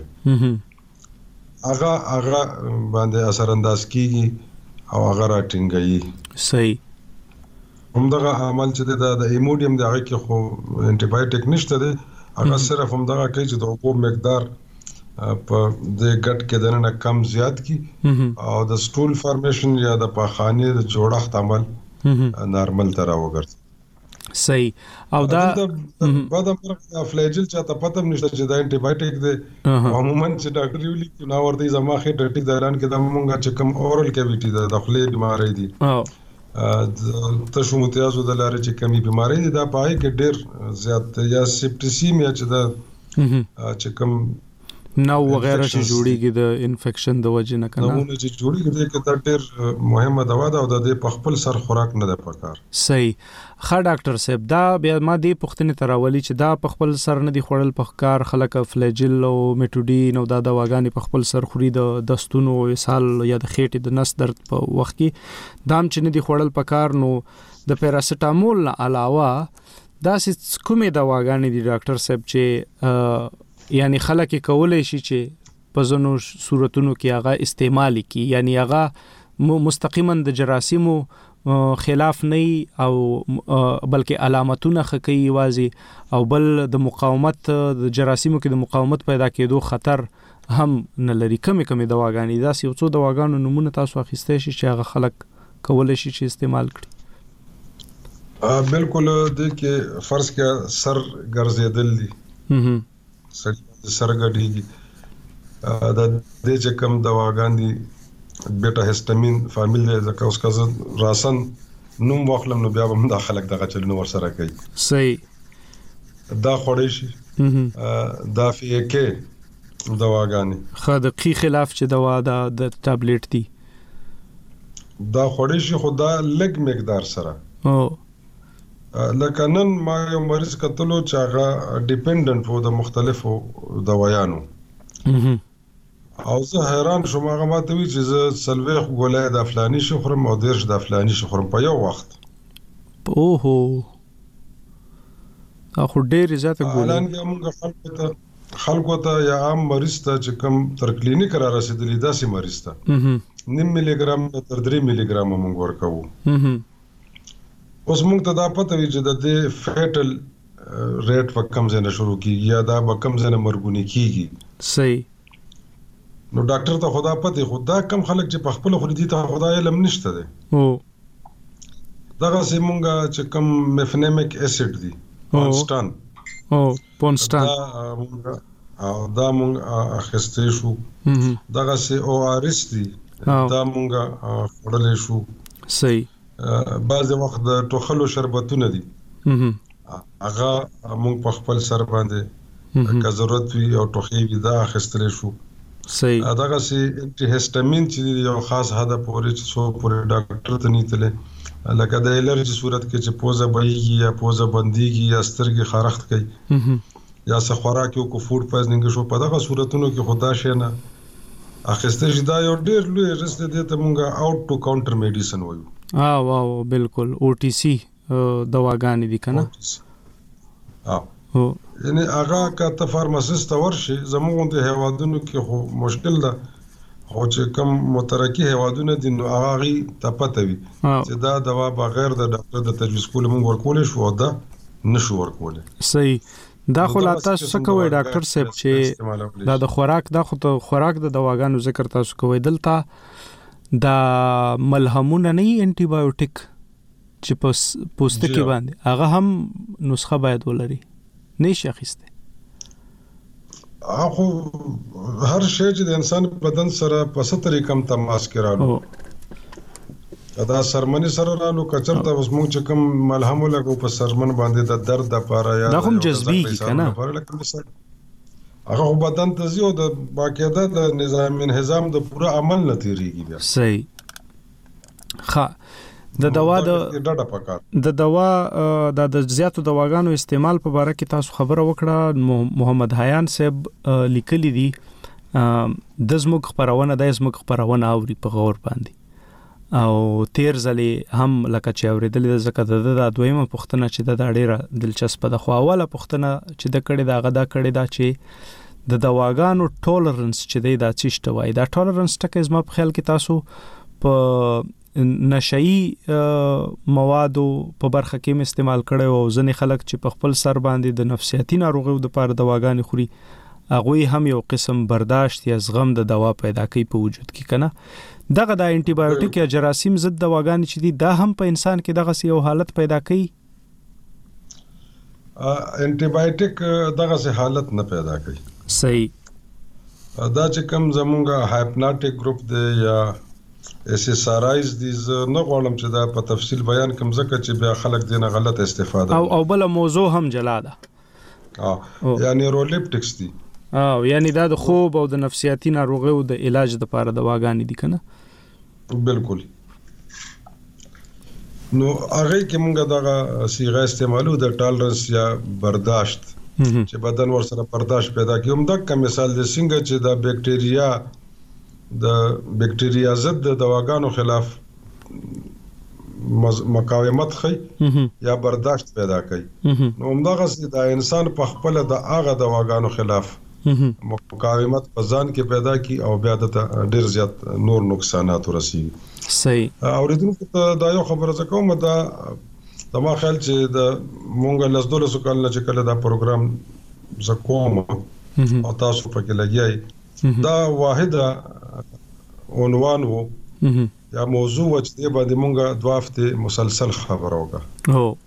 هغه هغه باندې اثر انداز کیږي او هغه راټینګي. صحیح. همدغه عمل چې د ایموډیم د هغه کې خو انټي بایوټیک نشته دی هغه صرف همدغه کوي چې د اوبو مقدار په د ګټ کې دنه کم زیات کی او د سټول فارمیشن یا د پاخانه د جوړښت عمل نارمل تر وګرځي. صحیح. او دا بعد امر فلیجل چې ته پته نشته چې دا انټي بایوټیک دی عموما چې ډاکټر یو لیکي نو ورته زما خې ډټیک دوران کې د مونږه چې کوم اورل کیویټي د داخلي بیماری دي او تاسو متیازو د لارې چې کمی بیماری دي دا پای کې ډیر زیات یا سپټیسیمیا چې دا چې کوم نو وغیرہ چې جوړیږي د انفیکشن د وجې نه کنه نو چې جوړیږي دا کې ډیر مهمه دوا ده او د په خپل سر خوراک نه ده پکار. صحیح. ښه ډاکټر صاحب دا بیا ما دې پوښتنې تراولي چې دا په خپل سر نه دی خوړل پکار خلک فلیجل او میټوډین او دا دواګانې په خپل سر خوري د دستونو اسهال یا د خېټې د نس درد په وخت کې دام چې نه دی خوړل پکار نو د پیراسټامول نه علاوه دا څه کومې دواګانې دي ډاکټر صاحب چې یعنی خلک کولای شي چې په ځینو صورتونو کې هغه استعمال کی یعنی هغه مستقیما د جراثیمو خلاف نه او بلکې علامتونه خکې وازي او بل د مقاومت د جراثیمو کې د مقاومت پیدا کېدو خطر هم نه لري. کمې کمې دواګانې دا یو څو دواګانو نمونه تاسو اخیستئ شي چې هغه خلک کولای شي چې استعمال کړي. بالکل د کې فرض کې سر ګرځېدل دي سرګډيږي د دې چې کوم دواګان دي بیٹا هستامین فامیل ځکه اوس کا راسن نوم واخلم نو بیا هم د خلک دغه چلنو ور سره کوي. صحیح. دا خوړې شي دا فیکه دواګانې خدقي خلاف چې دوا د ټابلیټ دي دا خوړې شي خدا لګ مقدار سره. او لکه نن ما یو مریض کتلو چې هغه ډیپندنت وو د مختلفو دوايانو او زه حیران شوم هغه ماته وی چې زه سلويخ ګولای د افلانی شو خورم او دیرش د افلانی شو خورم په یو وخت. اوهو اخو ډېر زیاته ګولای. الان موږ خلکو ته خلکو ته یا عام مریض ته چې کوم تر کلینیک را رسیدلی داسې مریض ته نیم ملي ګرام تر درې ملي ګرام موږ ورکوو. اوس موږ ته دا پته وی چې د دې فیټل ریټ په کم ځای نه شروع کیږي یا دا په کم ځای نه مرګونی کیږي. صحیح. نو ډاکټر ته خدا پته خدا کم خلک چې په خپل خو دي ته خدای علم نشته دی. او دغه سیمونګه چې کم میفنیمیک اسید دی پونستان او پونستان او دا مونږ اخستې شو دغه سي او ار اس دی دا مونږ خورلې شو. صحیح. بعض وخت د ټوخلو شربتونه دي هغه مونږ په خپل سر باندې که ضرورت وي او ټوخي وي دا اخستلې شو. صحیح. دغه سي انټي هیسټامین چې یو خاص هدف پورې چې څو پورې ډاکټر ته نیتله لکه د الرجی صورت کې چې پوزه بهيږي یا پوزه بنديږي یا سترګې خارښت کوي یا څه خوراک یو کو فود پویزنینګ شو په دغه صورتونو کې خدا شینه اخستې شدا یو ډېر لوی رسته دي ته مونږه اوټ ټو کاونټر میډیسن وایو. اه واو بالکل او ټي سي دواګانې دي کنه. اه یعنی هغه که ته فارماسیست ورشي زموږ د هیوادونو کې خو مشکل ده خو چې کوم مترقي هیوادونه دي نو هغه ته پته وي چې دا دوا بغیر د ډاکټر د تجویز کول موږ ورکول شو دا نشو ورکول. صحیح. دا خو لا تاسو څه کوي ډاکټر صاحب چې دا د خوراک دا خو ته خوراک د دواګانو ذکر تاسو کوي دلته دا ملهمونه نه انټي بایوټیک چې پوس پوستکی باندې هغه هم نسخه باید ولري نه شي اخیسته. اخو هر شی چې د انسان بدن سره په ست طریقم تماس کړهالو دا سرمنی سره رالو کچر ته اوس موږ چې کوم ملهم لګو په سرمن باندې د درد لپاره یا دا هم جذبي کنه هغه بدن ته زیو د باقاعده د نظام انهضام د پوره عمل نتیریږي بیا. صحیح. ښه د دوا د د دوا د زیاتو دواګانو استعمال په اړه کې تاسو خبره وکړه. محمد حیان صاحب لیکلي دي د زموږ خبرونه د زموږ خبرونه اوري په غور باندې او تیر ځلې هم لکه چې اوریدل زکه د دویمه پښتنه چې د ډیره دلچسپ ده خو اوله پښتنه چې د کړي دا غدا کړي دا چې د دواګانو ټولرنس چې دا چشته وای دا ټولرنس ټکه زما په خیال کې تاسو په نشئی موادو په برخه کې استعمال کړي او ځنې خلک چې په خپل سر باندې د نفسیاتي ناروغیو د پاره دواګانې خوري هغه هم یو قسم برداشت یا زغم د دوا پیدا کوي په وجود کې کنه. دغه د انټي بایوټیک یا جراثیم ضد دواګانې چې دي دا هم په انسان کې دغه یو حالت پیدا کوي. انټي بایوټیک دغه سه حالت نه پیدا کوي. صحیح. دا چې کوم زمونږه هایپناټیک گروپ دی یا اس اس آر آیز دي نه غواړم چې دا په تفصیل بیان کوم ځکه چې بیا خلک دینه غلط استفاده او او بل موضوع هم جلا ده. اه یعنی رولپټکس دي. اه یعنی دا د خوب او د نفسیاتي ناروغیو د علاج لپاره دواګانې دي کنه. بالکل. نو هغه کې موږ دغه صيغه استعمالو د ټالرنس یا برداشت چې بدن ور سره برداشت پیدا کوي. هم دا مثال د څنګه چې د بکټریا د بکټریا ضد د دواګانو خلاف مقاومت خي یا برداشت پیدا کوي. نو همدغه د انسان په خپل د هغه دواګانو خلاف مقاومت په ځان کې پیدا کی او بیا د ډیر زیات نور نقصانات ورسیږي. صحیح. اوریدونکو ته دا یو خبره زکوم دا د ما خیال چې د مونږ له دولسو کال نه چې کله دا پروګرام زکوم او تاسو په کې لګیای دا واحده عنوان وو یا موضوع چې باندې مونږه دوه هفته مسلسل خبره وکړه او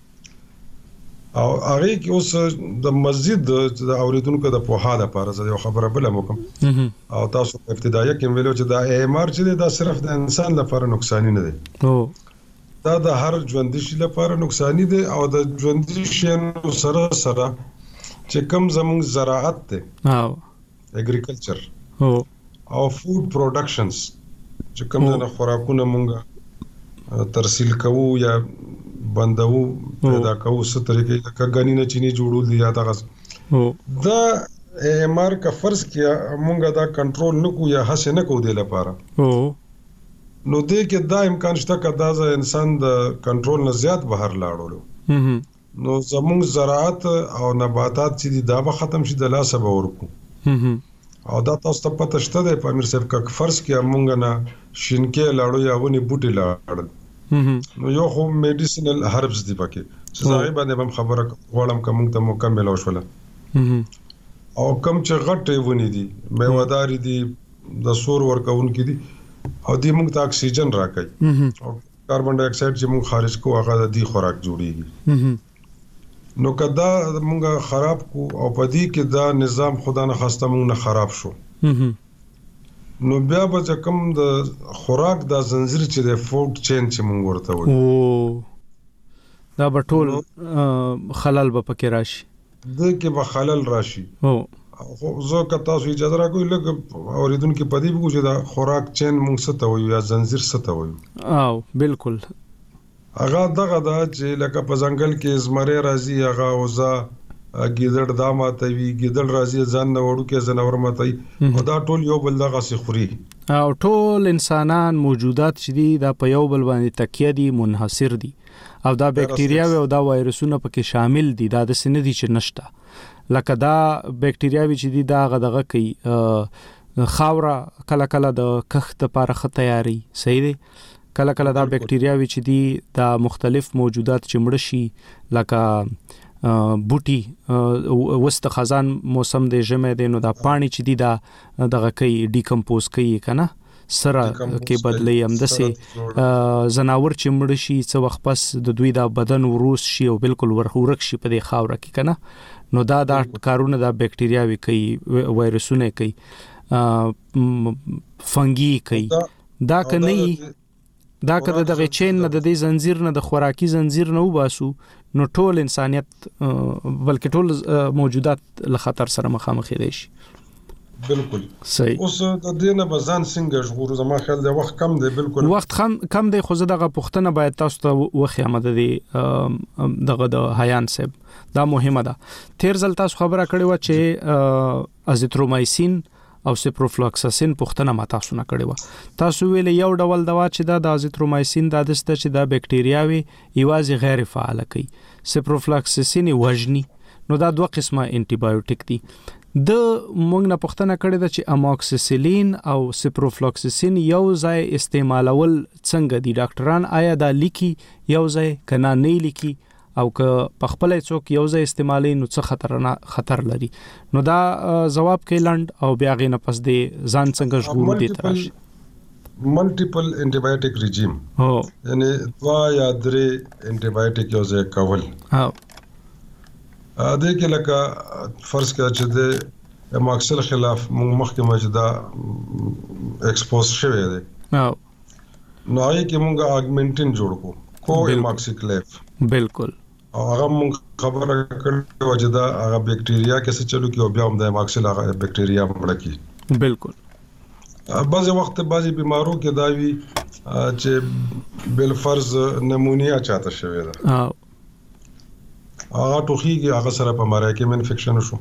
هغه کې اوس د مسجد د اوریدونکو د پوهه لپاره زه یو خبره بل موکم او تاسو په ابتدایي کې ویلو چې دا ای ام آر چې دا صرف د انسان لپاره نقصانی نه دی او دا د هر ژوندي شي لپاره نقصانی دی او د ژوندي شي سره سره چې کوم زموږ زراعت ته او اګریکلچر او او فود پروډکشنز چې کوم نه خوراکونه مونږه ترسیل کوو یا بندو پیدا کوو څه طریقې د غنی نه چینی جوړول دي یا تاسو دا ام آر کا فرض کیا مونږه دا کنټرول نکو یا هڅه نکو دی لپاره نو دې کې دا امکان شته کدا ځا انسان د کنټرول نه زیات بهر لاړولو نو زموږ زراعت او نباتات چې دا به ختم شي د لاسه به ورکو او دا تاسو ته پته شته د امیر صاحب کا فرض کیا مونږ نه شینکې لاړو یا ونی بوټي لاړل نو یو خو میډیسنل هربز دی پکې چې زغی باندې هم خبره غواړم کوم ته مکمل وشوله او کوم چې غټې ونی دي میوهداري دي د سور ورکون کې دي او دې موږ ته اکسیجن راکړي او کاربن ډای اکساید چې موږ خارج کوو هغه د دې خوراک جوړیږي نو کدا موږ خراب کو او پدې کې دا نظام خدا نه خواسته موږ نه خراب شو نو بیا به کوم د خوراک د زنجیر چې د فود چین چې موږ ورته وایو دا به ټول خلل به پکې راشي د کې به خلل راشي او خو زه که تاسو اجازه راکوي لکه اوریدونکو پدې به چې دا خوراک چین موږ څه ته وایو یا زنجیر څه ته وایو او بالکل هغه دغه دا چې لکه په ځنګل کې زمره راځي هغه اوزا ګیدړ دا ماتوي ګیدړ راځي ځان نه وړو کې زناور ماتوي او دا ټول یو بل دغه سي خوري او ټول انسانان موجودات چې دي دا په یو بل باندې تکیه دي منحصر دي او دا بکټریا او دا وایرسونه پکې شامل دي دا د سن دي چې نشته لکه دا بکټریاوي چې دي دا غدغه کوي خاوره کله کله د کښت لپاره ښه تیاری صحیح دی کله کله دا بکټریاوي چې دي دا مختلف موجودات چې مړ شي لکه بوټي وست خزان موسم د ژمي دی نو دا پانی چې دي دا دغه کوي ډیکمپوز کوي کنه سره کې بدلی هم د سي زناور چې مړ شي څو وخت پس د دوی دا بدن وروس شي او بالکل ورخورک شي په دې خاوره کې کنه نو دا دا کارونه دا بکټریاوي کوي وایرسونه کوي فنګي کوي دا کني دا کده دغه چین نه د دې زنجیر نه د خوراکي زنجیر نه وباسو نو ټول انسانيت بلکې ټول موجودات له خطر سره مخامخ دي شي بالکل صحیح اوس د دې نه بزان څنګه ژغورو زما خیال دی وخت کم دی بالکل وخت کم کم دی خو زه دغه پښتنه باید تاسو ته وخی آمده دی دغه د حیان صاحب دا مهمه ده تیر ځل تاسو خبره کړې و چې ازیترومایسین او سپروفلوکساسین پښتنه ما تاسو نه کړې و تاسو ویل یو ډول دوا چې دا د ازیترومایسین د دسته چې دا بکټریاوي ایوازي غیر فعال کوي سپروفلوکساسین وژني نو دا دوه قسمه انټي بایوټیک دي د موږ نه پښتنه کړې ده چې اموکسیسیلین او سپروفلوکساسین یو ځای استعمالول څنګه دي ډاکټران آیا دا لیکي یو ځای کنا نه لیکي او که په خپل څوک یو ځای استعمالي نو څه خطر نه خطر لري نو دا جواب کې لاند او بیا غي نه پس دي ځان څنګه ژغورو دي تراشي ملټیپل انټي بایوټیک ريجیم هو یعنی دوا یا درې انټي بایوټیک یو ځای کول ها ا دې کې لکه فرض کړه چې د اماکسل خلاف موږ مخکې مجدا ایکسپوز شوی دی ها نو هغه کې موږ اګمنټین جوړ کو کو اماکسیکلیف بالکل هغه موږ خبره کړو چې دا هغه بکټریا کې څه چلو کې او بیا هم د اماکسل هغه بکټریا مړ کی بالکل بعض وخت بعضی بیمارو کې دا وی چې بل فرض نمونیا چاته شوی ده ها هغه ټوخي کې هغه سره په مارای کې انفیکشن شو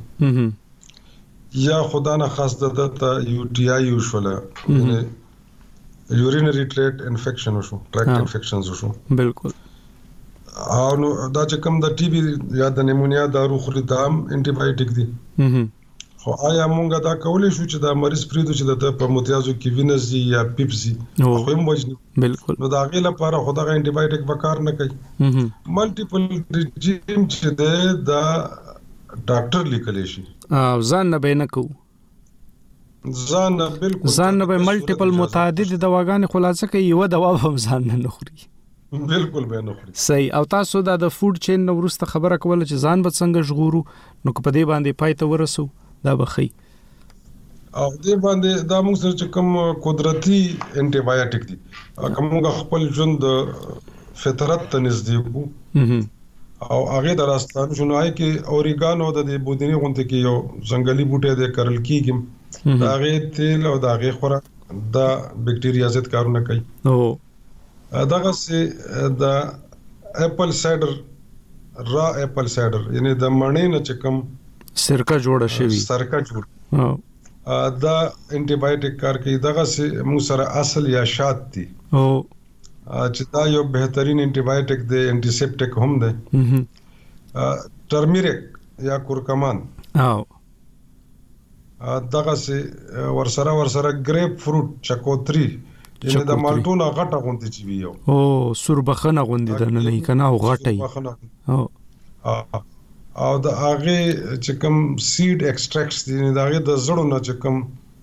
یا خدا نه خاص د ته یو ټي آی یو شول یعنی یورینری ټریکټ انفیکشن شو ټریکټ انفیکشنز شو بالکل او نو دا چې کوم د ټي بي یا د نیمونیا دارو خوري دا هم انټي بایوټیک دي خو آیا مونږ دا کولای شو چې دا مریض پریدو چې د په متیازو کې وینز یا پیپسي خو هم وجني بالکل نو دا غي لپاره خدای انټي بایوټیک وکړ نه کوي ملټیپل ريجیم چې دا ډاکټر لیکلی شي او ځان نه بینه کو ځان نه بالکل ځان نه به ملټیپل متعدد دواګانې خلاصه کوي یو دوا هم ځان نه خوري بالکل به نه خوري صحیح او تاسو دا د فود چین نو ورسته خبره کوله چې ځان به څنګه ژغورو نو په دې باندې پای ته ورسو دا بخي او دې باندې دا موږ سره چې کوم قدرتي انټي بایوټیک دي کومه خپل ژوند فطرت ته نږدې کو او هغه دراستان شنو هاي کې اوريګانو د دې بودنی غونډه کې یو ځنګلي بوټي د کرل کیږي دا هغه تیل او دا هغه خورا دا بکټریا زت کارونه کوي او داغه سي دا اپل سایډر را اپل سایډر یعنی د مڼې نه چې کوم سرکه جوړه شوی سرکه جوړ او دا انټي بایوټیک کار کوي دغه سي موږ سره اصل یا شات دي او چې دا یو بهترین انټي بایوټیک دی انټي سیپټیک هم دی ټرمیریک یا کورکمان او دغه سي ورسره ورسره گریپ فروټ چکوتری یعنی د مالټونه غټه غونډه چی ویو او سوربخنه غونډه ده نه کنه او غټه او او د هغه چې کوم سیډ ایکستراکټس دي دا هغه د زړو نه چې کوم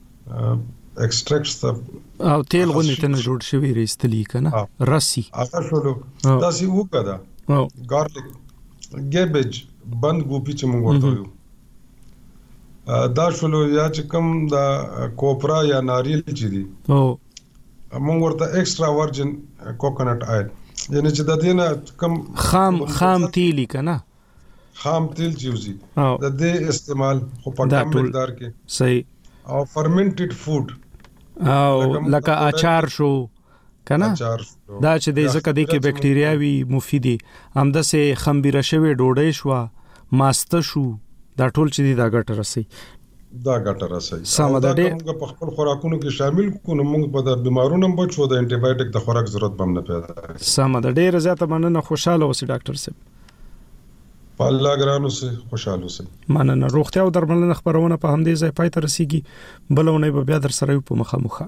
ایکستراکټس او تیل غونډه ته نه جوړ شوی رېستلی کنه راسي هغه شلو دا سی وکړه او ګارلیک ګیبج بند ګوپی چې موږ ورته یو دا شلو یا چې کوم دا کوپرا یا ناریل چې دي او موږ ورته ایکسترا ورجن کوکونټ آیل یعنی چې د دې نه کم خام خام تیلی کنه خام تیل چوزي د دې استعمال خو په کم مقدار کې صحیح او فرمنټډ فود او لکه اچار شو کنه دا چې د زکه د کې بکټریاوي مفیدي همدا سه خمبيره شوی ډوډۍ شو ماسته شو دا ټول چې دی دا ګټه رسي دا ګټه رسي سم ده موږ په خپل خوراکونو کې شامل کو نو موږ په د بیمارونو بچو د انټي بایوټیک د خوراک ضرورت بم نه پیدا سم ده ډیره زیاته مننه خوشاله اوسې ډاکټر صاحب په الله ګرانو سه خوشاله سه. مننه. روغتیا او درملنه خبرونه په همدې ځای پای ته رسیږي. بلونه به بیا در سره په مخامخه.